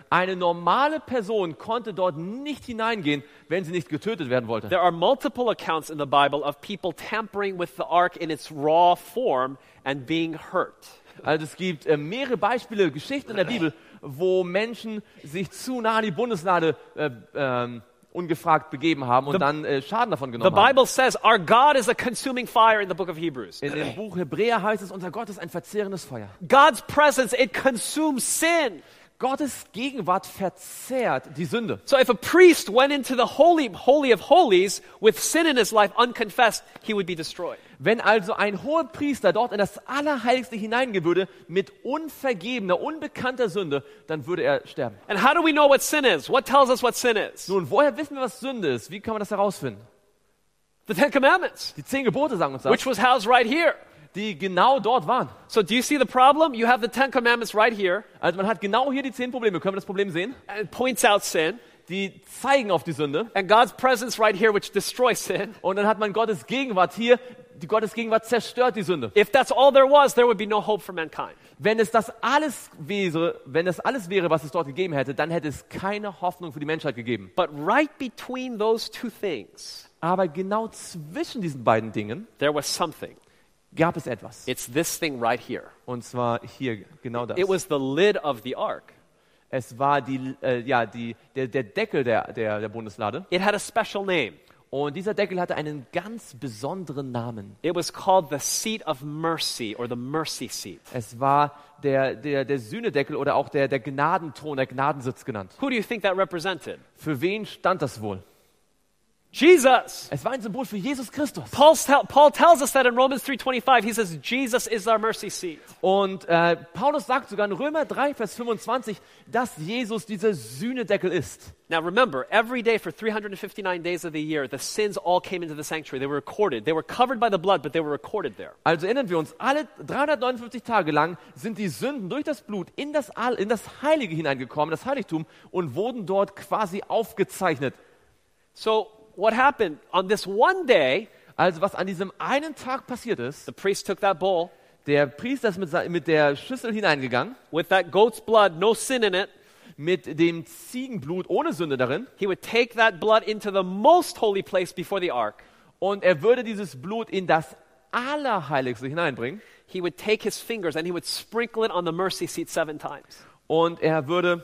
Eine normale Person konnte dort nicht hineingehen, wenn sie nicht getötet werden wollte. There are multiple accounts in the Bible of people tampering with the ark in its raw form and being hurt. Also es gibt äh, mehrere Beispiele, Geschichten in der Bibel, wo Menschen sich zu nah an die Bundeslade äh, ähm, ungefragt begeben haben und The- dann äh, Schaden davon The genommen haben. Bible says our God is a consuming fire in the book of Hebrews. In dem Buch Hebräer heißt es, unser Gott ist ein verzehrendes Feuer. God's presence, it consumes sin. Gottes Gegenwart verzehrt die Sünde. So if a priest went into the holy, holy of holies with sin in his life unconfessed, he would be destroyed. Wenn also ein Hohepriester dort in das Allerheiligste hineingehen würde mit unvergebener, unbekannter Sünde, dann würde er sterben. And how do we know what sin is? What tells us what sin is? Nun, woher wissen wir, was Sünde ist? Wie kann man das herausfinden? The Ten Commandments, Die zehn Gebote sagen uns das, which was housed right here. die genau dort waren. So do you see the problem? You have the Ten Commandments right here, Also man hat genau hier die zehn Probleme. Können wir das Problem sehen? and it points out sin, Die zeigen auf die Sünde. and God's presence right here, which destroys sin. Und dann hat man Gottes Gegenwart hier. Die Gottes Gegenwart zerstört die Sünde. If that's all there was, there would be no hope for mankind. Wenn es das alles wäre, wenn es alles wäre, was es dort gegeben hätte, dann hätte es keine Hoffnung für die Menschheit gegeben. But right between those two things, Aber genau zwischen diesen beiden Dingen there was something. gab es etwas. It's this thing right here. Und zwar hier, genau das. It was the lid of the ark. Es war die, äh, ja, die, der, der Deckel der, der, der Bundeslade. It had a special name. Und dieser Deckel hatte einen ganz besonderen Namen. It was called the seat of mercy or the mercy seat. Es war der, der, der Sühnedeckel oder auch der, der Gnadenthron, der Gnadensitz genannt. Who do you think that represented? Für wen stand das wohl? Jesus. Es war ein Symbol für Jesus Christus. Paul, tell, Paul tells us that in Romans three twenty-five. He says, Jesus is our mercy seat. Und äh, Paulus sagt sogar in Römer drei, Vers fünfundzwanzig, dass Jesus dieser Sühnedeckel ist. Now remember, every day for three hundred fifty-nine days of the year, the sins all came into the sanctuary. They were recorded. They were covered by the blood, but they were recorded there. Also erinnern wir uns, alle dreihundertneunundfünfzig Tage lang sind die Sünden durch das Blut in das, All, in das Heilige hineingekommen, das Heiligtum, und wurden dort quasi aufgezeichnet. So what happened? On this one day, Also was an diesem einen Tag passiert ist, the priest took that bowl der Priester ist mit, se- mit der Schüssel hineingegangen, with that goat's blood, no sin in it. mit dem Ziegenblut ohne Sünde darin, He would take that blood into the most holy place before the ark. und er würde dieses Blut in das Allerheiligste hineinbringen, He would take his fingers and he would sprinkle it on the mercy seat seven times. und er würde,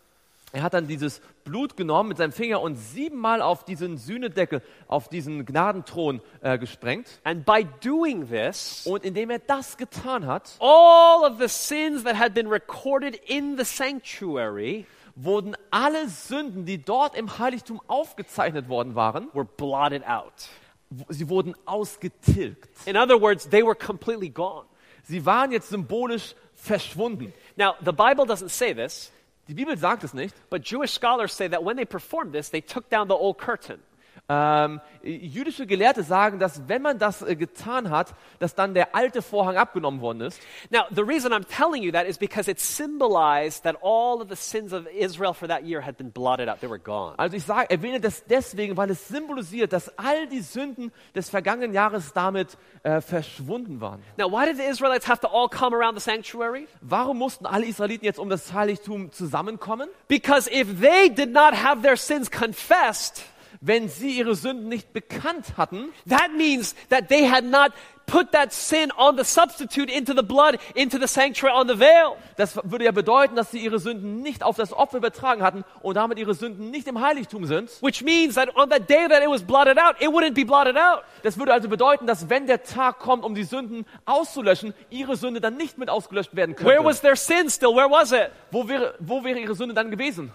er hat dann dieses Blut genommen mit seinem Finger und siebenmal auf diesen Sühnedeckel, auf diesen Gnadenthron äh, gesprengt. And by doing this, Und indem er das getan hat, all of the sins that had been recorded in the sanctuary wurden alle Sünden, die dort im Heiligtum aufgezeichnet worden waren, were blotted out. w- sie wurden ausgetilgt. In other words, they were completely gone. Sie waren jetzt symbolisch verschwunden. Now, the Bible doesn't say this, Die Bibel sagt es nicht. but Jewish scholars say that when they performed this, they took down the old curtain. Ähm, jüdische Gelehrte sagen, dass wenn man das äh, getan hat, dass dann der alte Vorhang abgenommen worden ist. Now, the reason I'm telling you that is because it symbolized that all of the sins of Israel for that year had been blotted out. They were gone. Also ich sage, erwähne das deswegen, weil es symbolisiert, dass all die Sünden des vergangenen Jahres damit äh, verschwunden waren. Now, why did the Israelites have to all come around the sanctuary? Warum mussten alle Israeliten jetzt um das Heiligtum zusammenkommen? Because if they did not have their sins confessed, Wenn sie ihre Sünden nicht bekannt hatten, that means that they had not put that sin on the substitute into the blood, into the sanctuary, on the veil. das würde ja bedeuten, dass sie ihre Sünden nicht auf das Opfer übertragen hatten und damit ihre Sünden nicht im Heiligtum sind. Which means that on that day that it was blotted out, it wouldn't be blotted out. Das würde also bedeuten, dass wenn der Tag kommt, um die Sünden auszulöschen, ihre Sünde dann nicht mit ausgelöscht werden könnte. Where was their sin still? Where was it? Wo wäre, wo wäre ihre Sünde dann gewesen?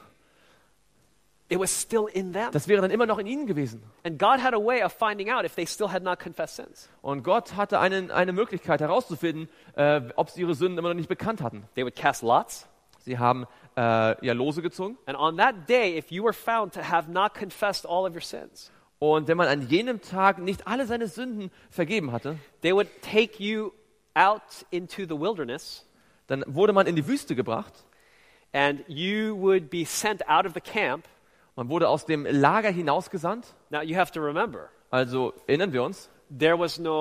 It was still in them. Das wäre dann immer noch in ihnen gewesen. And God had a way of finding out if they still had not confessed sins. Und Gott hatte einen, eine Möglichkeit herauszufinden, äh, ob sie ihre Sünden immer noch nicht bekannt hatten. They would cast lots. Sie haben äh, ja Lose gezogen. And on that day, if you were found to have not confessed all of your sins, Und wenn man an jenem Tag nicht alle seine Sünden vergeben hatte, they would take you out into the wilderness, dann wurde man in die Wüste gebracht. and you would be sent out of the camp. Man wurde aus dem Lager hinausgesandt. Now, you have to remember, Also erinnern wir uns, there was no,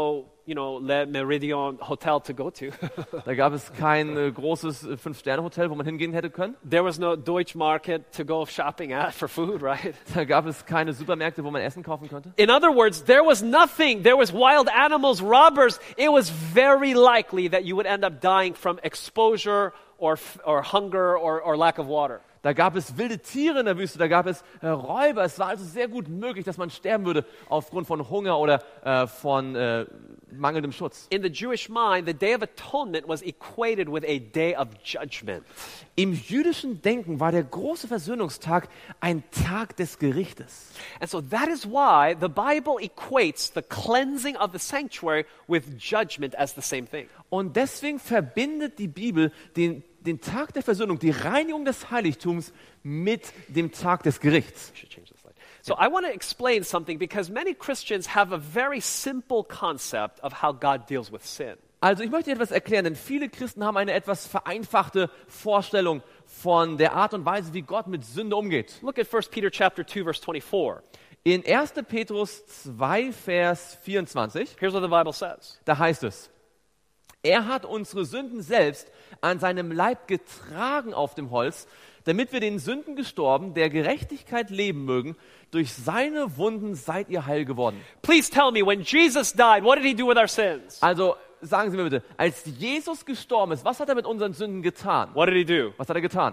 you know, Le Méridien Hotel to go to. Da gab es kein äh, großes äh, Fünf-Sterne-Hotel, wo man hingehen hätte können. There was no Deutsch market to go shopping at for food, right? Da gab es keine Supermärkte, wo man Essen kaufen konnte. In other words, there was nothing. There was wild animals, robbers. It was very likely that you would end up dying from exposure or, or hunger or, or lack of water. Da gab es wilde Tiere in der Wüste, da gab es äh, Räuber. Es war also sehr gut möglich, dass man sterben würde aufgrund von Hunger oder äh, von äh, mangelndem Schutz. In the Jewish mind, the Day of Atonement was equated with a day of judgment. Im jüdischen Denken war der große Versöhnungstag ein Tag des Gerichtes. And so that is why the Bible equates the cleansing of the sanctuary with judgment as the same thing. Und deswegen verbindet die Bibel den den Tag der Versöhnung, die Reinigung des Heiligtums mit dem Tag des Gerichts. So I want to explain something because many Christians have a very simple concept of how God deals with sin. Also ich möchte etwas erklären, denn viele Christen haben eine etwas vereinfachte Vorstellung von der Art und Weise, wie Gott mit Sünde umgeht. Look at First Peter chapter two verse twenty-four. In erster Petrus zwei Vers vierundzwanzig, Here's what the Bible says. da heißt es: Er hat unsere Sünden selbst an seinem Leib getragen auf dem Holz, damit wir den Sünden gestorben, der Gerechtigkeit leben mögen. Durch seine Wunden seid ihr heil geworden. Please tell me, when Jesus died, what did he do with our sins? Also sagen Sie mir bitte, als Jesus gestorben ist, was hat er mit unseren Sünden getan? What did he do? Was hat er getan?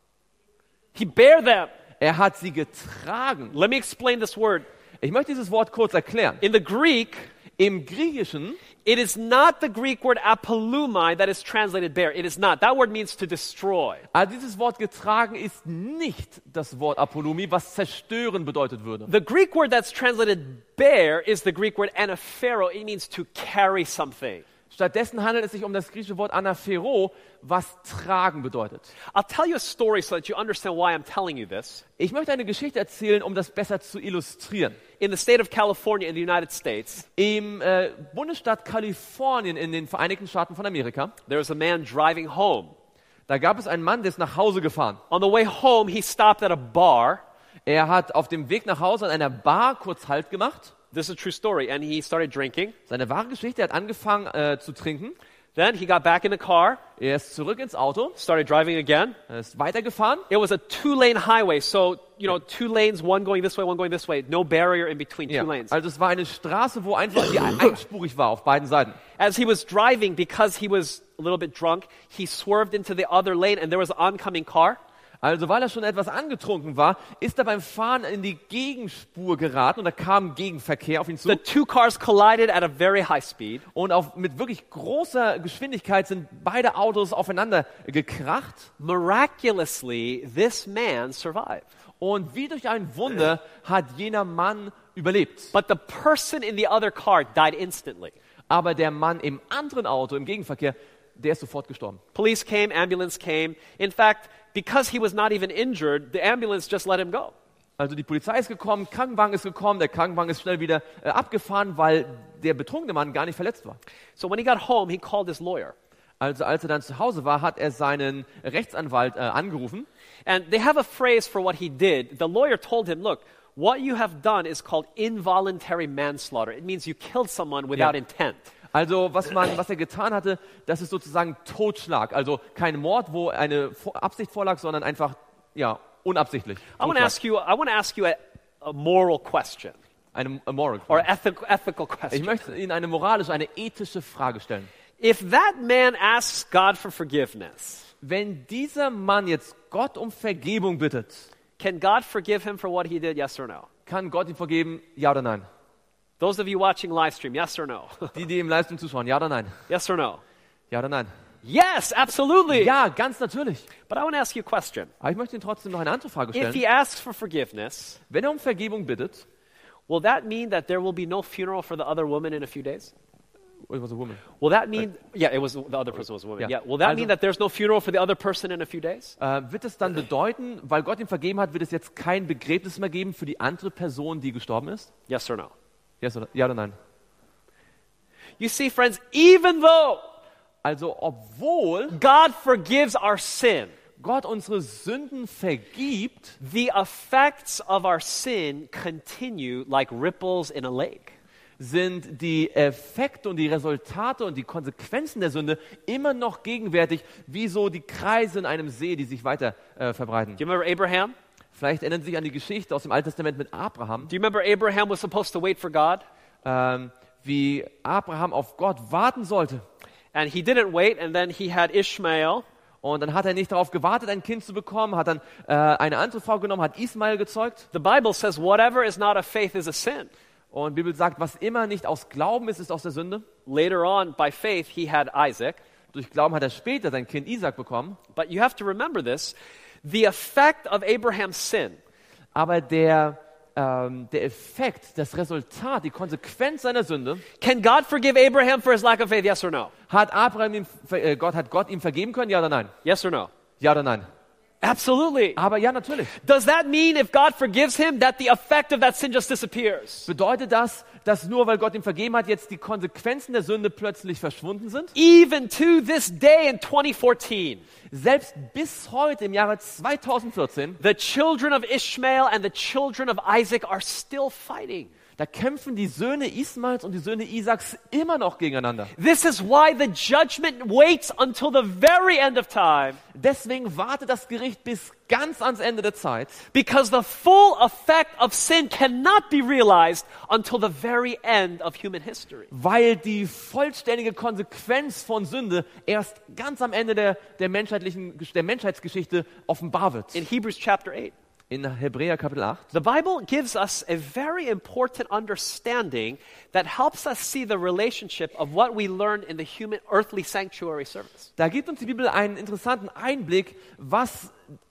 He bare them. Er hat sie getragen. Let me explain this word. Ich möchte dieses Wort kurz erklären. In the Greek, Im Griechischen, it is not the Greek word apolumai that is translated bear. It is not. That word means to destroy. also dieses Wort getragen ist nicht das Wort Apolumi, was zerstören bedeutet würde. The Greek word that's translated bear is the Greek word anaphero. It means to carry something. Stattdessen handelt es sich um das griechische Wort anaphero, was tragen bedeutet. I'll tell you a story so that you understand why I'm telling you this. Ich möchte eine Geschichte erzählen, um das besser zu illustrieren. In the state of California in the United States, Im äh, Bundesstaat Kalifornien in den Vereinigten Staaten von Amerika, there was a man driving home. da gab es einen Mann, der ist nach Hause gefahren. On the way home, he stopped at a bar. Er hat auf dem Weg nach Hause an einer Bar kurz Halt gemacht. This is a true story. And he started drinking. Seine wahre Geschichte, er hat angefangen äh, zu trinken. Then he got back in the car, Er ist zurück ins Auto, started driving again. er ist weitergefahren. It was a two-lane highway, so, you know, two lanes, one going this way, one going this way. No barrier in between Ja, two lanes. also es war eine Straße, wo einfach die einspurig war auf beiden Seiten. As he was driving, because he was a little bit drunk, he swerved into the other lane and there was an oncoming car. Also weil er schon etwas angetrunken war, ist er beim Fahren in die Gegenspur geraten und da kam Gegenverkehr auf ihn zu. The two cars collided at a very high speed. Und auf, mit wirklich großer Geschwindigkeit sind beide Autos aufeinander gekracht. Miraculously, this man survived. Und wie durch ein Wunder hat jener Mann überlebt. But the person in the other car died instantly. Aber der Mann im anderen Auto, im Gegenverkehr, der ist sofort gestorben. Police came, ambulance came. In fact, because he was not even injured, the ambulance just let him go. Also die Polizei ist gekommen, Krankenwagen ist gekommen, der Krankenwagen ist schnell wieder äh, abgefahren, weil der betrunkene Mann gar nicht verletzt war. So when he got home, he called his lawyer. Also als er dann zu Hause war, hat er seinen Rechtsanwalt äh, angerufen. And they have a phrase for what he did. The lawyer told him, look, what you have done is called involuntary manslaughter. It means you killed someone without Ja. intent. Also was, man, was er getan hatte, das ist sozusagen Totschlag. Also kein Mord, wo eine Vor- Absicht vorlag, sondern einfach ja, unabsichtlich. I want to Totschlag. ask you, I want to ask you a, a moral question Eine a moral. or ethical, ethical Ich question. möchte Ihnen eine moralische, eine ethische Frage stellen. If that man asks God for forgiveness, Wenn dieser Mann jetzt Gott um Vergebung bittet, can God forgive him for what he did, yes or no? kann Gott ihm vergeben, ja oder nein? Those of you watching live stream, yes or no? Die, die im Livestream zuschauen, ja oder nein? Yes or no? Ja oder nein? Yes, absolutely. Ja, ganz natürlich. But I want to ask you a question. Aber ich möchte Ihnen trotzdem noch eine andere Frage If stellen. he asks for forgiveness, Wenn er um Vergebung bittet, will that mean that there will be no funeral for the other woman in a few days? it was a woman. Will that mean, yeah, it was, the other person was a woman. Yeah. Yeah. Will that Also- mean that there's no funeral for the other person in a few days? Äh, wird es dann bedeuten, weil Gott ihm vergeben hat, wird es jetzt kein Begräbnis mehr geben für die andere Person, die gestorben ist? Yes or no? Yes oder, ja oder nein? You see, friends, even though Also obwohl God forgives our sin, Gott unsere Sünden vergibt, the effects of our sin continue like ripples in a lake. sind die Effekte und die Resultate und die Konsequenzen der Sünde immer noch gegenwärtig, wie so die Kreise in einem See, die sich weiter äh, verbreiten. Do you remember Abraham? Vielleicht erinnern Sie sich an die Geschichte aus dem Alten Testament mit Abraham, Do you remember Abraham was supposed to wait for God? ähm, wie Abraham auf Gott warten sollte. And he didn't wait, and then he had Ishmael. Und dann hat er nicht darauf gewartet, ein Kind zu bekommen, hat dann äh, eine andere Frau genommen, hat Ismael gezeugt. The Bible says whatever is not of faith is a sin. Und die Bibel sagt, was immer nicht aus Glauben ist, ist aus der Sünde. Later on, by faith, he had Isaac. Durch Glauben hat er später sein Kind Isaac bekommen. But you have to remember this. The effect of Abraham's sin Aber der, ähm, der Effekt, das Resultat, die Konsequenz seiner Sünde, can God forgive Abraham for his lack of faith? Yes or no? hat Abraham ihm, äh, Gott, hat Gott ihm vergeben können? Ja oder nein? Yes or no? Ja oder nein? Absolutely. Aber ja, natürlich. Does that mean if God forgives him that the effect of that sin just disappears? Bedeutet das, dass nur weil Gott ihm vergeben hat, jetzt die Konsequenzen der Sünde plötzlich verschwunden sind? Even to this day in twenty fourteen, Selbst bis heute im Jahre zweitausendvierzehn, the children of Ishmael and the children of Isaac are still fighting. da kämpfen die Söhne Ismaels und die Söhne Isaaks immer noch gegeneinander. This is why the judgment waits until the very end of time, Deswegen wartet das Gericht bis ganz ans Ende der Zeit, because the full effect of sin cannot be realized until the very end of human history. weil die vollständige Konsequenz von Sünde erst ganz am Ende der, der, menschheitlichen, der Menschheitsgeschichte offenbar wird. In Hebrews chapter eight, In Hebräer Kapitel acht. the Bible gives us a very important understanding that helps us see the relationship of what we learned in the human earthly sanctuary service. Da gibt uns die Bibel einen interessanten Einblick, was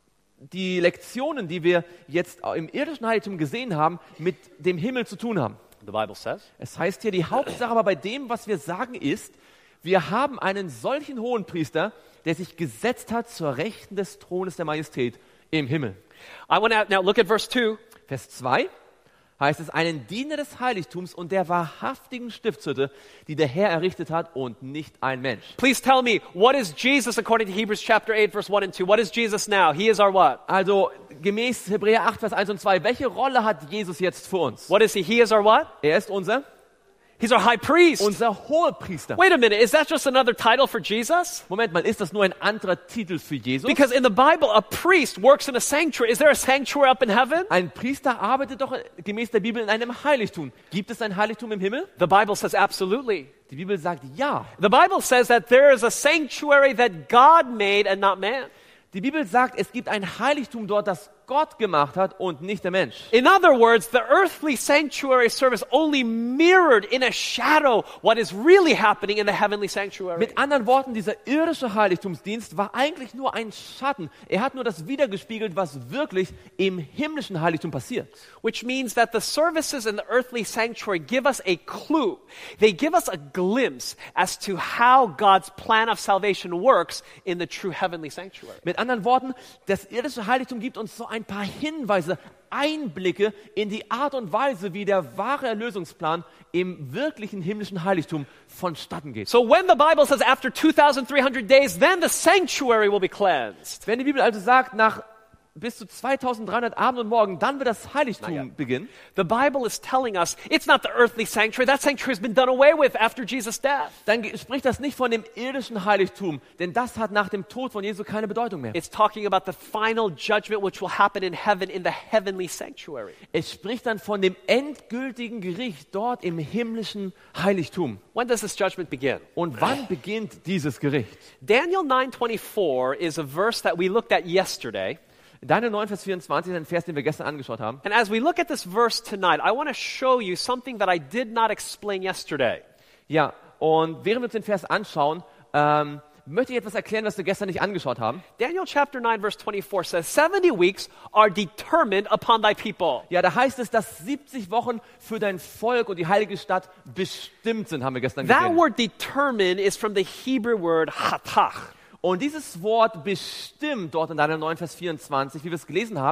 die Lektionen, die wir jetzt im irdischen Heiligtum gesehen haben, mit dem Himmel zu tun haben. The Bible says, Es heißt hier, die Hauptsache aber bei dem, was wir sagen, ist, wir haben einen solchen Hohenpriester, der sich gesetzt hat zur Rechten des Thrones der Majestät im Himmel. I want to now look at verse two. Vers zwei heißt es, einen Diener des Heiligtums und der wahrhaftigen Stiftshütte, die der Herr errichtet hat und nicht ein Mensch. Please tell me, what is Jesus according to Hebrews chapter eight, verse one and two? What is Jesus now? He is our what? Also gemäß Hebräer acht, Vers eins und zwei, welche Rolle hat Jesus jetzt für uns? What is he? He is our what? Er ist unser, He's our high priest. unser Hohepriester. Wait a minute, is that just another title for Jesus? Moment mal, ist das nur ein anderer Titel für Jesus? Because in the Bible, a priest works in a sanctuary. Is there a sanctuary up in heaven? Ein Priester arbeitet doch gemäß der Bibel in einem Heiligtum. Gibt es ein Heiligtum im Himmel? The Bible says absolutely. Die Bibel sagt ja. The Bible says that there is a sanctuary that God made and not man. Die Bibel sagt, es gibt ein Heiligtum dort, das Gott gemacht hat und nicht der Mensch. In other words, the earthly sanctuary service only mirrored in a shadow what is really happening in the heavenly sanctuary. Mit anderen Worten, dieser irdische Heiligtumsdienst war eigentlich nur ein Schatten. Er hat nur das wiedergespiegelt, was wirklich im himmlischen Heiligtum passiert. Which means that the services in the earthly sanctuary give us a clue. They give us a glimpse as to how God's plan of salvation works in the true heavenly sanctuary. Mit anderen Worten, das irdische Heiligtum gibt uns so ein paar Hinweise, Einblicke in die Art und Weise, wie der wahre Erlösungsplan im wirklichen himmlischen Heiligtum vonstatten geht. So when the Bible says after two thousand three hundred days, then the sanctuary will be cleansed. Wenn die Bibel also sagt, nach bis zu zweitausenddreihundert Abend und Morgen, dann wird das Heiligtum beginnen. The Bible is telling us it's not the earthly sanctuary. That sanctuary has been done away with after Jesus' death. Dann ge- spricht das nicht von dem irdischen Heiligtum, denn das hat nach dem Tod von Jesu keine Bedeutung mehr. It's talking about the final judgment which will happen in heaven in the heavenly sanctuary. Es spricht dann von dem endgültigen Gericht dort im himmlischen Heiligtum. When does this judgment begin? Und wann beginnt dieses Gericht? Daniel nine twenty-four is a verse that we looked at yesterday. Daniel neun, Vers vierundzwanzig ist ein Vers, den wir gestern angeschaut haben. And as we look at this verse tonight, I want to show you something that I did not explain yesterday. Ja, und während wir uns den Vers anschauen, ähm, möchte ich etwas erklären, was wir gestern nicht angeschaut haben. Daniel chapter nine verse twenty-four says, seventy weeks are determined upon thy people. Ja, da heißt es, dass siebzig Wochen für dein Volk und die heilige Stadt bestimmt sind, haben wir gestern That gesehen. word determine is from the Hebrew word chatach. Und dieses Wort bestimmt dort in Daniel neun, Vers vierundzwanzig, wie wir es gelesen haben,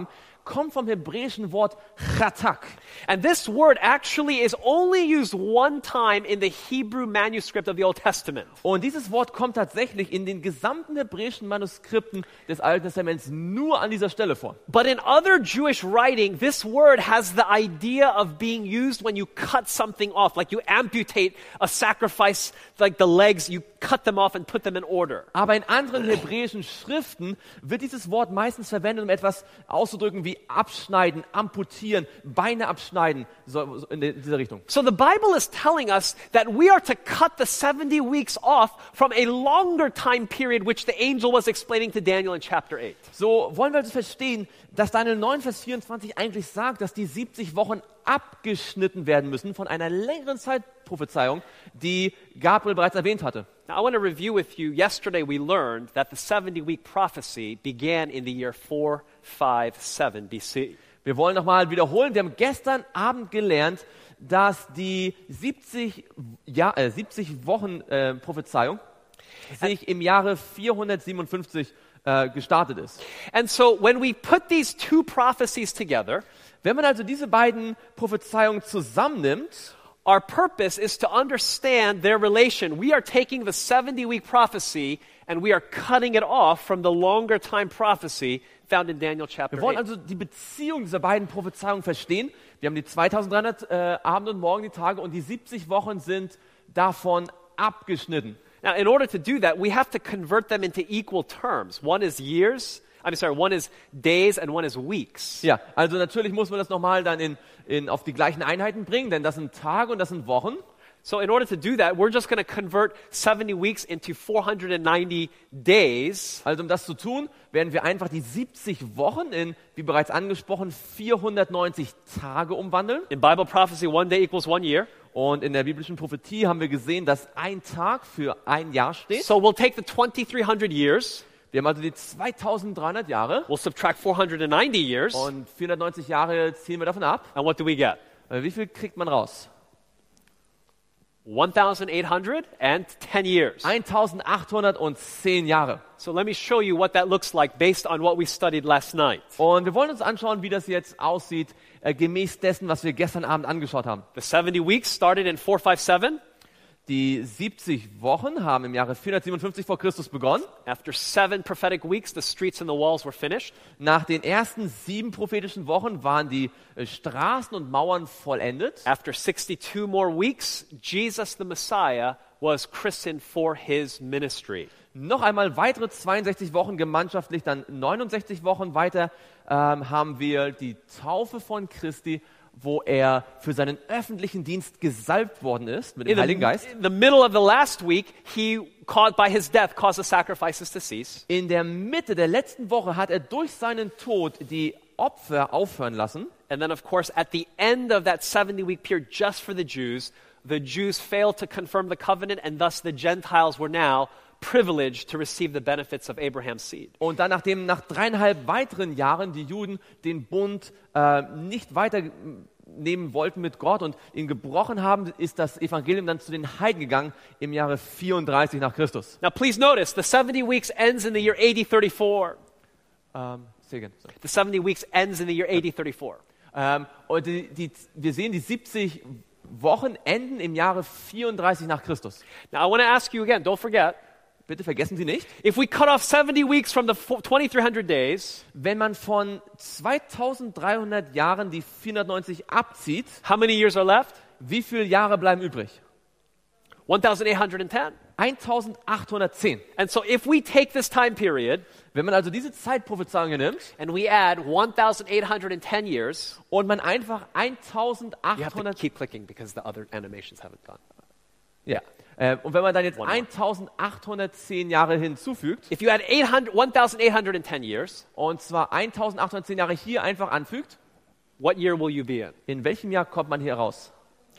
kommt vom hebräischen Wort chatak. And this word actually is only used one time in the Hebrew manuscript of the Old Testament. Und dieses Wort kommt tatsächlich in den gesamten hebräischen Manuskripten des Alten Testaments nur an dieser Stelle vor. But in other Jewish writing, this word has the idea of being used when you cut something off, like you amputate a sacrifice, like the legs, you cut them off and put them in order. Aber in anderen hebräischen Schriften wird dieses Wort meistens verwendet, um etwas auszudrücken wie abschneiden, amputieren, Beine abschneiden, so, so in dieser Richtung. So the Bible is telling us that we are to cut the seventy weeks off from a longer time period, which the angel was explaining to Daniel in chapter eight. So wollen wir also verstehen, dass Daniel neun, Vers vierundzwanzig eigentlich sagt, dass die siebzig Wochen abgeschnitten werden müssen von einer längeren Zeitprophezeiung, die Gabriel bereits erwähnt hatte. Now I want to review with you, yesterday we learned that the seventy-week prophecy began in the year four fifty-seven B C. Wir wollen nochmal wiederholen, wir haben gestern Abend gelernt, dass die siebzig, ja, äh, siebzig Wochen äh, Prophezeiung sich im Jahre vierhundertsiebenundfünfzig äh, gestartet ist. And so when we put these two prophecies together, wenn man also diese beiden Prophezeiungen zusammennimmt, our purpose is to understand their relation. We are taking the seventy-week prophecy and we are cutting it off from the longer time prophecy found in Daniel chapter wir wollen eight. also die Beziehung dieser beiden Prophezeiungen verstehen. Wir haben die zweitausenddreihundert äh, Abende und Morgen, die Tage, und die siebzig Wochen sind davon abgeschnitten. Now, in order to do that, we have to convert them into equal terms. One is years, I'm sorry, one is days and one is weeks. Ja, also natürlich muss man das nochmal dann in, in, auf die gleichen Einheiten bringen, denn das sind Tage und das sind Wochen. So in order to do that, we're just going to convert seventy weeks into four hundred ninety days. Also um das zu tun, werden wir einfach die siebzig Wochen in, wie bereits angesprochen, vierhundertneunzig Tage umwandeln. In Bible prophecy, one day equals one year. Und in der biblischen Prophetie haben wir gesehen, dass ein Tag für ein Jahr steht. So we'll take the twenty-three hundred years. Wir haben also die zweitausenddreihundert Jahre. We'll subtract four hundred ninety years. Und vierhundertneunzig Jahre ziehen wir davon ab. And what do we get? Wie viel kriegt man raus? eighteen ten years. eintausendachthundertzehn Jahre. So let me show you what that looks like based on what we studied last night. Und wir wollen uns anschauen, wie das jetzt aussieht, äh, gemäß dessen, was wir gestern Abend angeschaut haben. The seventy weeks started in four fifty-seven. Die siebzig Wochen haben im Jahre vierhundertsiebenundfünfzig vor Christus begonnen. After seven prophetic weeks, the streets and the walls were finished. Nach den ersten sieben prophetischen Wochen waren die äh, Straßen und Mauern vollendet. After sixty-two more weeks, Jesus the Messiah was christened for his ministry. Noch einmal weitere zweiundsechzig Wochen gemeinschaftlich, dann neunundsechzig Wochen weiter ähm, haben wir die Taufe von Christi, wo er für seinen öffentlichen Dienst gesalbt worden ist mit dem In Heiligen the, Geist. in the middle of the last week, he caused by his death caused the sacrifices to cease. In der Mitte der letzten Woche hat er durch seinen Tod die Opfer aufhören lassen. And then, of course, at the end of that seventy-week period, just for the Jews, the Jews failed to confirm the covenant, and thus the Gentiles were now privileged to receive the benefits of Abraham's seed. Und dann, nachdem nach dreieinhalb weiteren Jahren die Juden den Bund äh, nicht weiternehmen wollten mit Gott und ihn gebrochen haben, ist das Evangelium dann zu den Heiden gegangen im Jahre vierunddreißig nach Christus. Now, please notice, the seventy weeks ends in the year A D thirty-four. Ähm, say again, sorry. The seventy weeks ends in the year A D thirty-four. Ähm, und die, die, wir sehen, die siebzig Wochen enden im Jahre vierunddreißig nach Christus. Now, I want to ask you again, don't forget, Bitte vergessen Sie nicht, if we cut off seventy weeks from the twenty-three hundred days, wenn man von zweitausenddreihundert Jahren die vierhundertneunzig abzieht, how many years are left? wie viele Jahre bleiben übrig? eighteen ten. eintausendachthundertzehn. And so if we take this time period Wenn man also diese Zeitprophezeiung nimmt and we add eighteen ten years, und man einfach you have to eintausendachthundert, keep clicking because the other animations haven't gone. ja, äh, und wenn man dann jetzt One more. eintausendachthundertzehn Jahre hinzufügt, If you add eighteen ten years, und zwar eintausendachthundertzehn Jahre hier einfach anfügt, what year will you be in? in welchem Jahr kommt man hier raus?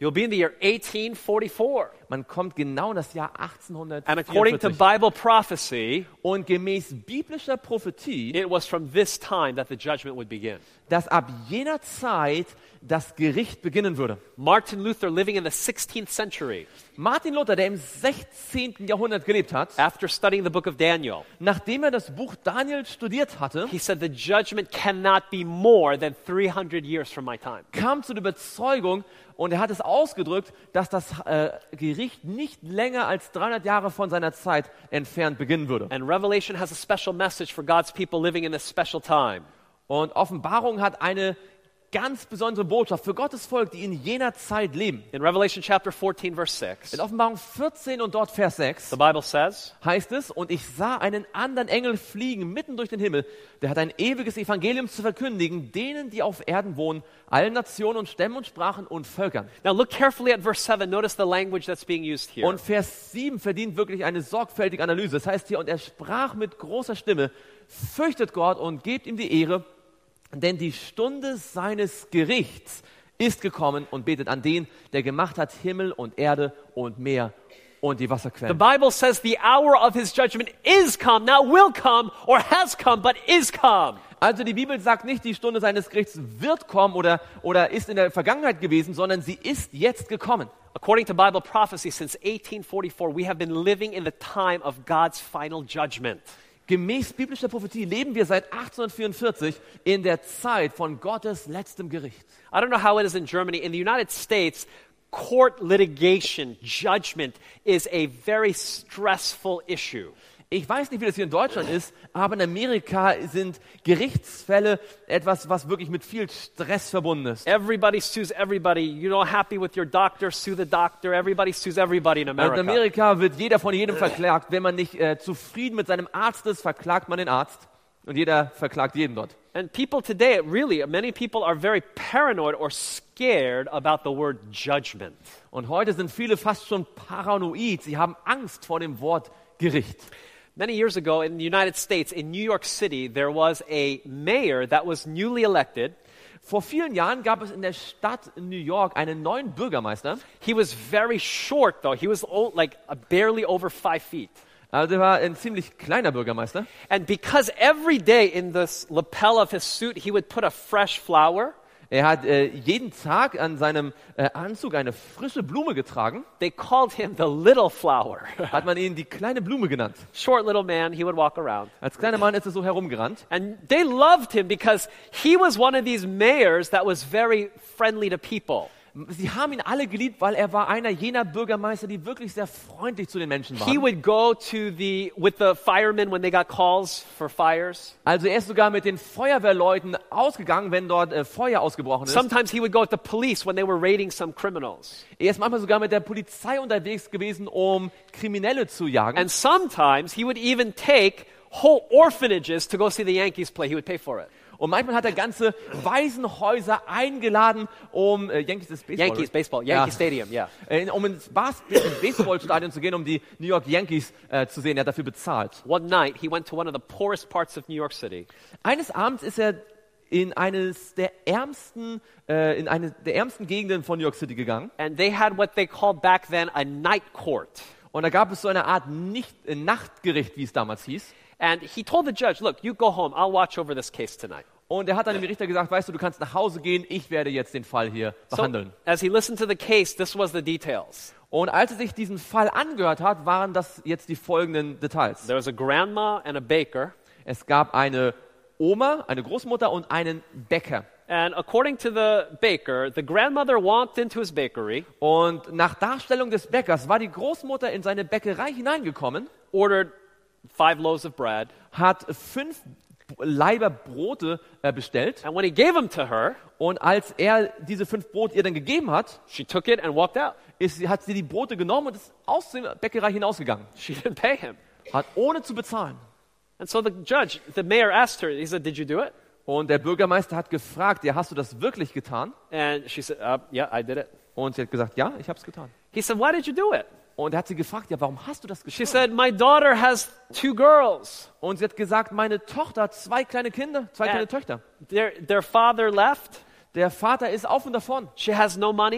You'll be in the year eighteen forty-four. Man kommt genau in das Jahr And according to achtzehnhundertvierundvierzig. Bible prophecy, Und gemäß biblischer Prophetie, it was from this time that the judgment would begin. dass ab jener Zeit das Gericht beginnen würde. Martin Luther, living in the sixteenth century, Martin Luther, der im sechzehnten Jahrhundert gelebt hat, after studying the book of Daniel, nachdem er das Buch Daniel studiert hatte, he said the judgment cannot be more than three hundred years from my time. kam zu der Überzeugung, und er hat es ausgedrückt, dass das äh, Gericht nicht länger als dreihundert Jahre von seiner Zeit entfernt beginnen würde. And Revelation has a special message for God's people living in this special time. Und Offenbarung hat eine ganz besondere Botschaft für Gottes Volk, die in jener Zeit leben. In Revelation chapter fourteen, verse six, In Offenbarung vierzehn und dort Vers sechs the Bible says, heißt es, und ich sah einen anderen Engel fliegen mitten durch den Himmel, der hat ein ewiges Evangelium zu verkündigen, denen, die auf Erden wohnen, allen Nationen und Stämmen und Sprachen und Völkern. now look carefully at verse seven. Notice the language that's being used here. Und Vers sieben verdient wirklich eine sorgfältige Analyse. Das heißt hier, und er sprach mit großer Stimme, fürchtet Gott und gebt ihm die Ehre, denn die Stunde seines Gerichts ist gekommen, und betet an den, der gemacht hat Himmel und Erde und Meer und die The Wasserquellen. Bible says the hour of his judgment is come, not will come or has come, but is come. Also die Bibel sagt nicht, die Stunde seines Gerichts wird kommen oder, oder ist in der Vergangenheit gewesen, sondern sie ist jetzt gekommen. According to Bible prophecy, since eighteen forty-four, we have been living in the time of God's final judgment. Gemäß biblischer Prophetie leben wir seit achtzehnhundertvierundvierzig in der Zeit von Gottes letztem Gericht. I don't know how it is in Germany. In the United States, court litigation, judgment is a very stressful issue. Ich weiß nicht, wie das hier in Deutschland ist, aber in Amerika sind Gerichtsfälle etwas, was wirklich mit viel Stress verbunden ist. Everybody sues everybody. You're not happy with your doctor, sue the doctor. Everybody sues everybody in In America. Amerika wird jeder von jedem verklagt. Wenn man nicht äh, zufrieden mit seinem Arzt ist, verklagt man den Arzt. Und jeder verklagt jeden dort. And people today, really, many people are very paranoid or scared about the word judgment. Und heute sind viele fast schon paranoid. Sie haben Angst vor dem Wort Gericht. Many years ago in the United States, in New York City, there was a mayor that was newly elected. Vor vielen Jahren gab es in der Stadt New York einen neuen Bürgermeister. He was very short, though. He was old, like uh, barely over five feet. Also er war ein ziemlich kleiner Bürgermeister. And because every day in this lapel of his suit, he would put a fresh flower, Er hat äh, jeden Tag an seinem äh, Anzug eine frische Blume getragen. they called him the little flower. Hat man ihn die kleine Blume genannt. Short little man, he would walk around. Als kleiner Mann ist er so herumgerannt. And they loved him because he was one of these mayors that was very friendly to people. Sie haben ihn alle geliebt, weil er war einer jener Bürgermeister, die wirklich sehr freundlich zu den Menschen He waren. would go to the, with the firemen when they got calls for fires. Also er ist sogar mit den Feuerwehrleuten ausgegangen, wenn dort äh, Feuer ausgebrochen ist. Sometimes he would go with the police when they were raiding some criminals. Er ist manchmal sogar mit der Polizei unterwegs gewesen, um Kriminelle zu jagen. And sometimes he would even take whole orphanages to go see the Yankees play. He would pay for it. Und manchmal hat er ganze Waisenhäuser eingeladen, um äh, Yankees ist Baseball. Yankees, baseball, Yankee Ja. Stadium, yeah. Äh, um ins Bas- ins Baseballstadion zu gehen, um die New York Yankees äh, zu sehen. Er hat dafür bezahlt. One night, he went to one of the poorest parts of New York City. Eines Abends ist er in eines der ärmsten, äh, in eine der ärmsten Gegenden von New York City gegangen. And they had what they called back then a night court. Und da gab es so eine Art nicht, äh, Nachtgericht, wie es damals hieß. And he told the judge, look, you go home. I'll watch over this case tonight. Und er hat dann dem Richter gesagt, weißt du, du kannst nach Hause gehen, ich werde jetzt den Fall hier So, behandeln. as he listened to the case, this was the details. Und als er sich diesen Fall angehört hat, waren das jetzt die folgenden Details. There was a grandma and a baker. Es gab eine Oma, eine Großmutter und einen Bäcker. And according to the baker, the grandmother walked into his bakery, Und nach Darstellung des Bäckers war die Großmutter in seine Bäckerei hineingekommen, ordered five loaves of bread, hat fünf Laiber Brote äh, bestellt. and when he gave them to her, Und als er diese fünf Brote ihr dann gegeben hat, she took it and walked out. ist, sie- hat sie die Brote genommen und ist aus der Bäckerei hinausgegangen. She didn't pay him. Hat ohne zu bezahlen. And so the judge, the mayor asked her, he said, did you do it? Und der Bürgermeister hat gefragt, ja, hast du das wirklich getan? And she said, uh, yeah, I did it. Und sie hat gesagt, ja, ich habe es getan. He said, why did you do it? Und er hat sie gefragt, ja, warum hast du das She getan? said, my daughter has two girls. Und sie hat gesagt, meine Tochter hat zwei kleine Kinder, zwei kleine And Töchter. their, their father left. Der Vater ist auf und davon. She has no money.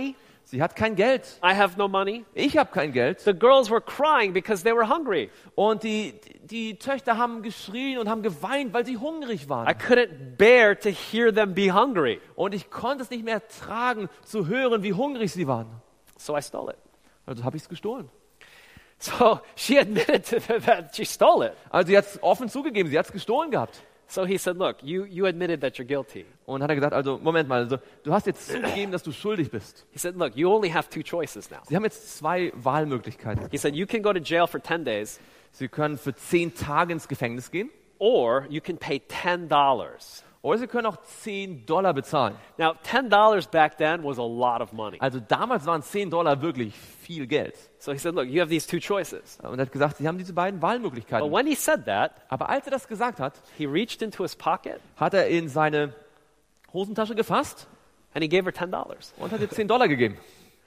Sie hat kein Geld. I have no money. Ich habe kein Geld. The girls were crying because they were hungry. Und die, die Töchter haben geschrien und haben geweint, weil sie hungrig waren. I couldn't bear to hear them be hungry. Und ich konnte es nicht mehr tragen, zu hören, wie hungrig sie waren. So I stole it. Also habe ich es gestohlen. So she admitted to the, that she stole it. Also sie hat es offen zugegeben, sie hat es gestohlen gehabt. So he said, look, you, you admitted that you're guilty. Und hat er gesagt, also Moment mal, also, du hast jetzt zugegeben, dass du schuldig bist. He said, look, you only have two choices now. Sie haben jetzt zwei Wahlmöglichkeiten. He said, you can go to jail for ten days, Sie können für zehn Tage ins Gefängnis gehen or you can pay ten dollars. oder Sie können auch zehn Dollar bezahlen. Now, ten dollars back then was a lot of money. Also damals waren zehn Dollar wirklich viel Geld. So he said, look, you have these two choices. Und er hat gesagt, Sie haben diese beiden But Wahlmöglichkeiten. when he said that, Aber als er das gesagt hat, he reached into his pocket hat er in seine Hosentasche gefasst and he gave her ten dollars. und hat ihr zehn Dollar gegeben.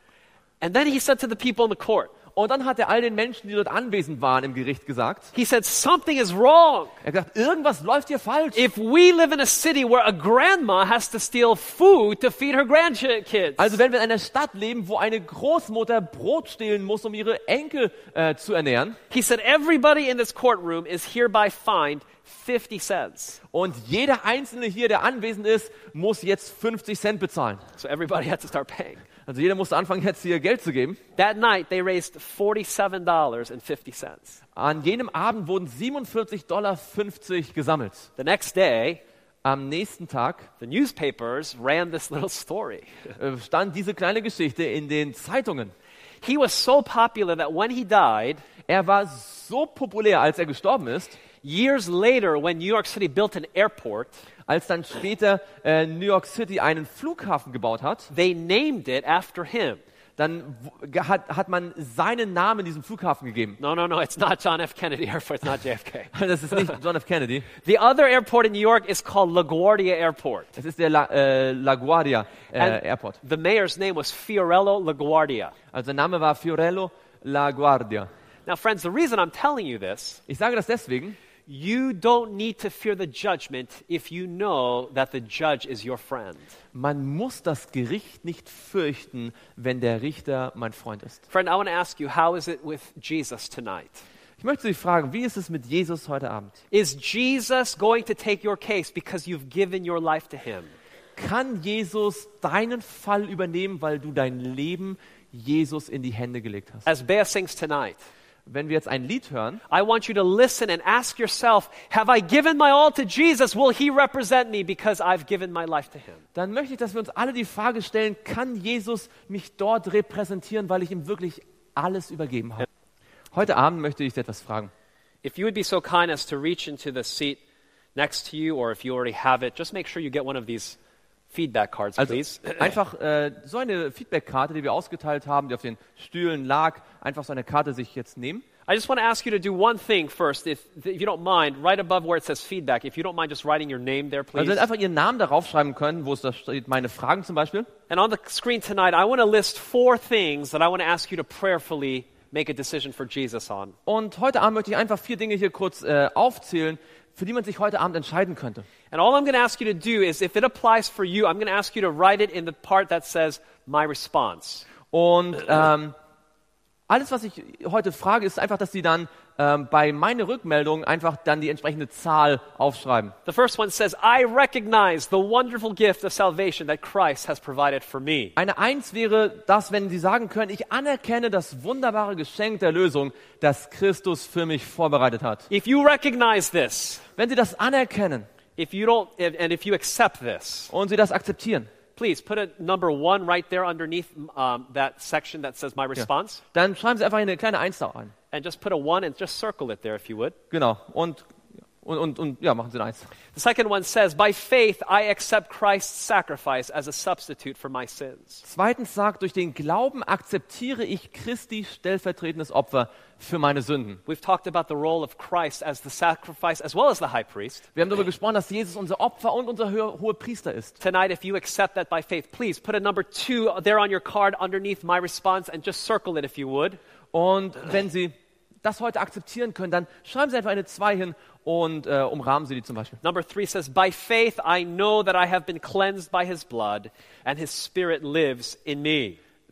And then he said to the people in the court, Und dann hat er all den Menschen, die dort anwesend waren im Gericht, gesagt, he said, something is wrong. er hat gesagt, irgendwas läuft hier falsch. If we live in a city where a grandma has to steal food to feed her grandkids, Also wenn wir in einer Stadt leben, wo eine Großmutter Brot stehlen muss, um ihre Enkel äh, zu ernähren, he said, everybody in this courtroom is hereby fined fifty cents. und jeder Einzelne hier, der anwesend ist, muss jetzt fünfzig Cent bezahlen. So everybody had to start paying. Also jeder musste anfangen, jetzt hier Geld zu geben. That night, they raised forty-seven dollars and fifty cents. An jenem Abend wurden siebenundvierzig Dollar fünfzig gesammelt. The next day, Am nächsten Tag the newspapers ran this little story. äh, stand diese kleine Geschichte in den Zeitungen. He was so popular that when he died, Er war so populär, als er gestorben ist, years later, when New York City built an airport, als dann später äh, New York City einen Flughafen gebaut hat, they named it after him. dann w- hat, hat man seinen Namen diesem Flughafen gegeben. No, no, no, it's not John F. Kennedy Airport, it's not J F K. Das ist nicht John F. Kennedy, The other airport in New York is called LaGuardia Airport. es ist der La, äh, LaGuardia äh, And Airport. the mayor's name was Fiorello LaGuardia. Also der Name war Fiorello LaGuardia. Now, friends, the reason I'm telling you this, Ich sage das deswegen, you don't need to fear the judgment if you know that the judge is your friend. man muss das Gericht nicht fürchten, wenn der Richter mein Freund ist. Friend, I want to ask you, how is it with Jesus tonight? Ich möchte Sie fragen, wie ist es mit Jesus heute Abend? Is Jesus going to take your case because you've given your life to him? Kann Jesus deinen Fall übernehmen, weil du dein Leben Jesus in die Hände gelegt hast? As Bea sings tonight, Wenn wir jetzt ein Lied hören, I want you to listen and ask yourself, have I given my all to Jesus? Will he represent me because I've given my life to him? dann möchte ich, dass wir uns alle die Frage stellen, kann Jesus mich dort repräsentieren, weil ich ihm wirklich alles übergeben habe? Heute Abend möchte ich Sie etwas fragen. If you would be so kind as to reach into the seat next to you, or if you already have it, just make sure you get one of these feedback cards, Also please. einfach äh, so eine Feedback-Karte, die wir ausgeteilt haben, die auf den Stühlen lag, einfach so eine Karte sich jetzt nehmen. I just want to ask you to do one thing first, if, if you don't mind, right above where it says feedback, if you don't mind just writing your name there, please. Also wenn Sie einfach Ihren Namen darauf schreiben können, wo es da steht, meine Fragen zum Beispiel. And on the screen tonight, I want to list four things that I want to ask you to prayerfully make a decision for Jesus on. Und heute Abend möchte ich einfach vier Dinge hier kurz äh, aufzählen, für die man sich heute Abend entscheiden könnte. And all I'm going to ask you to do is, if it applies for you, I'm going to ask you to write it in the part that says, my response. Und ähm, alles, was ich heute frage, ist einfach, dass Sie dann ähm, bei meiner Rückmeldung einfach dann die entsprechende Zahl aufschreiben. The first one says, I recognize the wonderful gift of salvation that Christ has provided for me. Eine Eins wäre das, wenn Sie sagen können, ich anerkenne das wunderbare Geschenk der Lösung, das Christus für mich vorbereitet hat. If you recognize this, Wenn Sie das anerkennen if you don't, if, and if you accept this, und Sie das akzeptieren, please put a number one right there underneath um, that section that says my response, dann schreiben Sie einfach eine kleine Eins da rein. and just put a one and just circle it there if you would. Genau. Und, und, und, und ja, machen Sie eine Eins. The second one says, by faith I accept Christ's sacrifice as a substitute for my sins. Zweitens sagt, durch den Glauben akzeptiere ich Christi stellvertretendes Opfer für meine Sünden. We've talked about the role of Christ as the sacrifice as well as the high priest. Wir haben darüber gesprochen, dass Jesus unser Opfer und unser hoher, hoher Priester ist. Tonight, if you accept that by faith, please put a number two there on your card underneath my response and just circle it if you would. Und wenn Sie das heute akzeptieren können, dann schreiben Sie einfach eine zwei hin und äh, umrahmen Sie die zum Beispiel. Number three says, by faith I know that I have been cleansed by his blood and his spirit lives in me.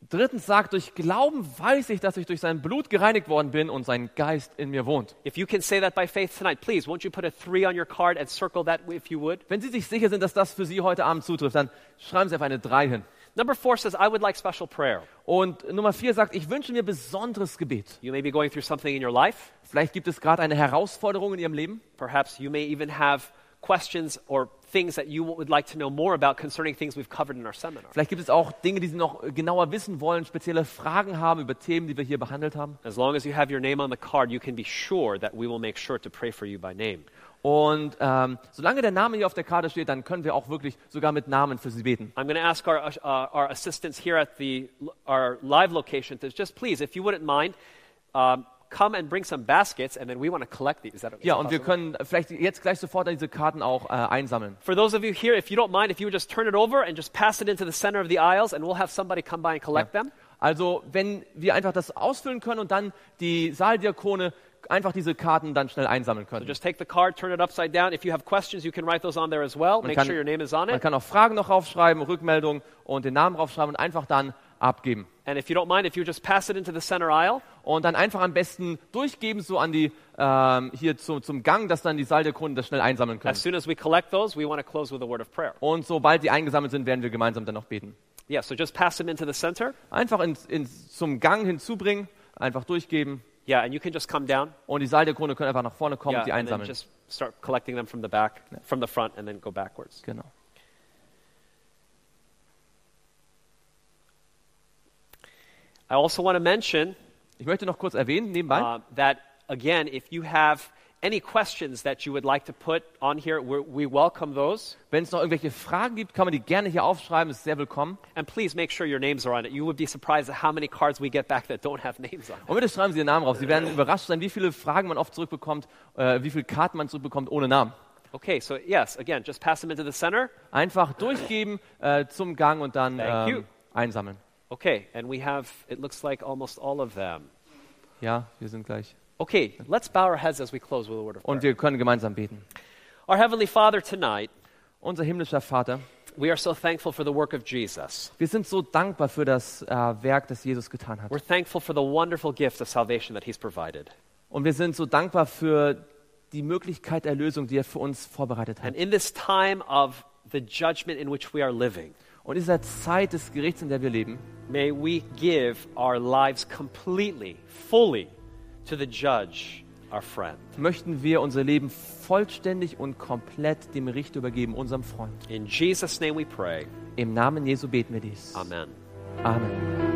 Drittens sagt, durch Glauben weiß ich, dass ich durch sein Blut gereinigt worden bin und sein Geist in mir wohnt. If you can say that by faith tonight, please, won't you put a three on your card and circle that if you would? Wenn Sie sich sicher sind, dass das für Sie heute Abend zutrifft, dann schreiben Sie auf eine drei hin. Number four says, I would like special prayer. Und Nummer vier sagt, ich wünsche mir besonderes Gebet. You may be going through something in your life. Vielleicht gibt es gerade eine Herausforderung in Ihrem Leben. Perhaps you may even have questions or things that you would like to know more about concerning things we've covered in our seminar. Vielleicht gibt es auch Dinge, die Sie noch genauer wissen wollen, spezielle Fragen haben über Themen, die wir hier behandelt haben. As long as you have your name on the card, you can be sure that we will make sure to pray for you by name. Und ähm, solange der Name hier auf der Karte steht, dann können wir auch wirklich sogar mit Namen für Sie beten. I'm going to ask our, uh, our assistants here at the our live location to just please, if you wouldn't mind, um, come and bring some baskets, and then we want to collect these. Is that, is Ja, that und wir possible? können vielleicht jetzt gleich sofort diese Karten auch äh, einsammeln. For those of you here, if you don't mind, if you would just turn it over and just pass it into the center of the aisles, and we'll have somebody come by and collect them. Also wenn wir einfach das ausfüllen können und dann die Saaldiakone einfach diese Karten dann schnell einsammeln können. So just take the card, turn it upside down. If you have questions, you can write those on there as well. Man Make kann- sure your name is on Man it. kann auch Fragen noch raufschreiben, Rückmeldungen und den Namen raufschreiben und einfach dann abgeben. And if you don't mind, if you just pass it into the center aisle, Und dann einfach am besten durchgeben, so an die, ähm, hier zu, zum Gang, dass dann die Saaldiakonen das schnell einsammeln können. as soon as we collect those, we want to close with a word of prayer. Und sobald die eingesammelt sind, werden wir gemeinsam dann noch beten. Yeah, so just pass them into the center. Einfach ins, ins, zum Gang hinzubringen, einfach durchgeben Yeah, and you can just come down. und die Saaldiakone können einfach nach vorne kommen Yeah, und die and then einsammeln. just start collecting them from the back, from the front, and then go backwards. Genau. I also want to mention Ich möchte noch kurz erwähnen, nebenbei, uh, that, again, if you have any questions that you would like to put on here, we're, we welcome those. wenn es noch irgendwelche Fragen gibt, kann man die gerne hier aufschreiben, ist sehr willkommen. And please make sure your names are on it. You would be surprised at how many cards we get back that don't have names on them. Und bitte schreiben Sie Ihren Namen rauf. Sie werden überrascht sein, wie viele Fragen man oft zurückbekommt, äh, wie viele Karten man zurückbekommt ohne Namen. Okay, so yes, again, just pass them into the center. Einfach durchgeben äh, zum Gang und dann Thank you. ähm, einsammeln. Okay, and we have, it looks like almost all of them. Ja, wir sind gleich. Okay, let's bow our heads as we close with a word of Und prayer. wir können gemeinsam beten. Our Heavenly Father, tonight, Unser himmlischer Vater, we are so thankful for the work of Jesus. wir sind so dankbar für das äh, Werk, das Jesus getan hat. We're thankful for the wonderful gift of salvation that He's provided. Und wir sind so dankbar für die Möglichkeit der Erlösung, die er für uns vorbereitet hat. And in this time of the judgment in which we are living, Und in dieser Zeit des Gerichts, in der wir leben, may we give our lives completely, fully to the judge, our friend. möchten wir unser Leben vollständig und komplett dem Richter übergeben, unserem Freund. In Jesus' name we pray. Im Namen Jesu beten wir dies. Amen. Amen.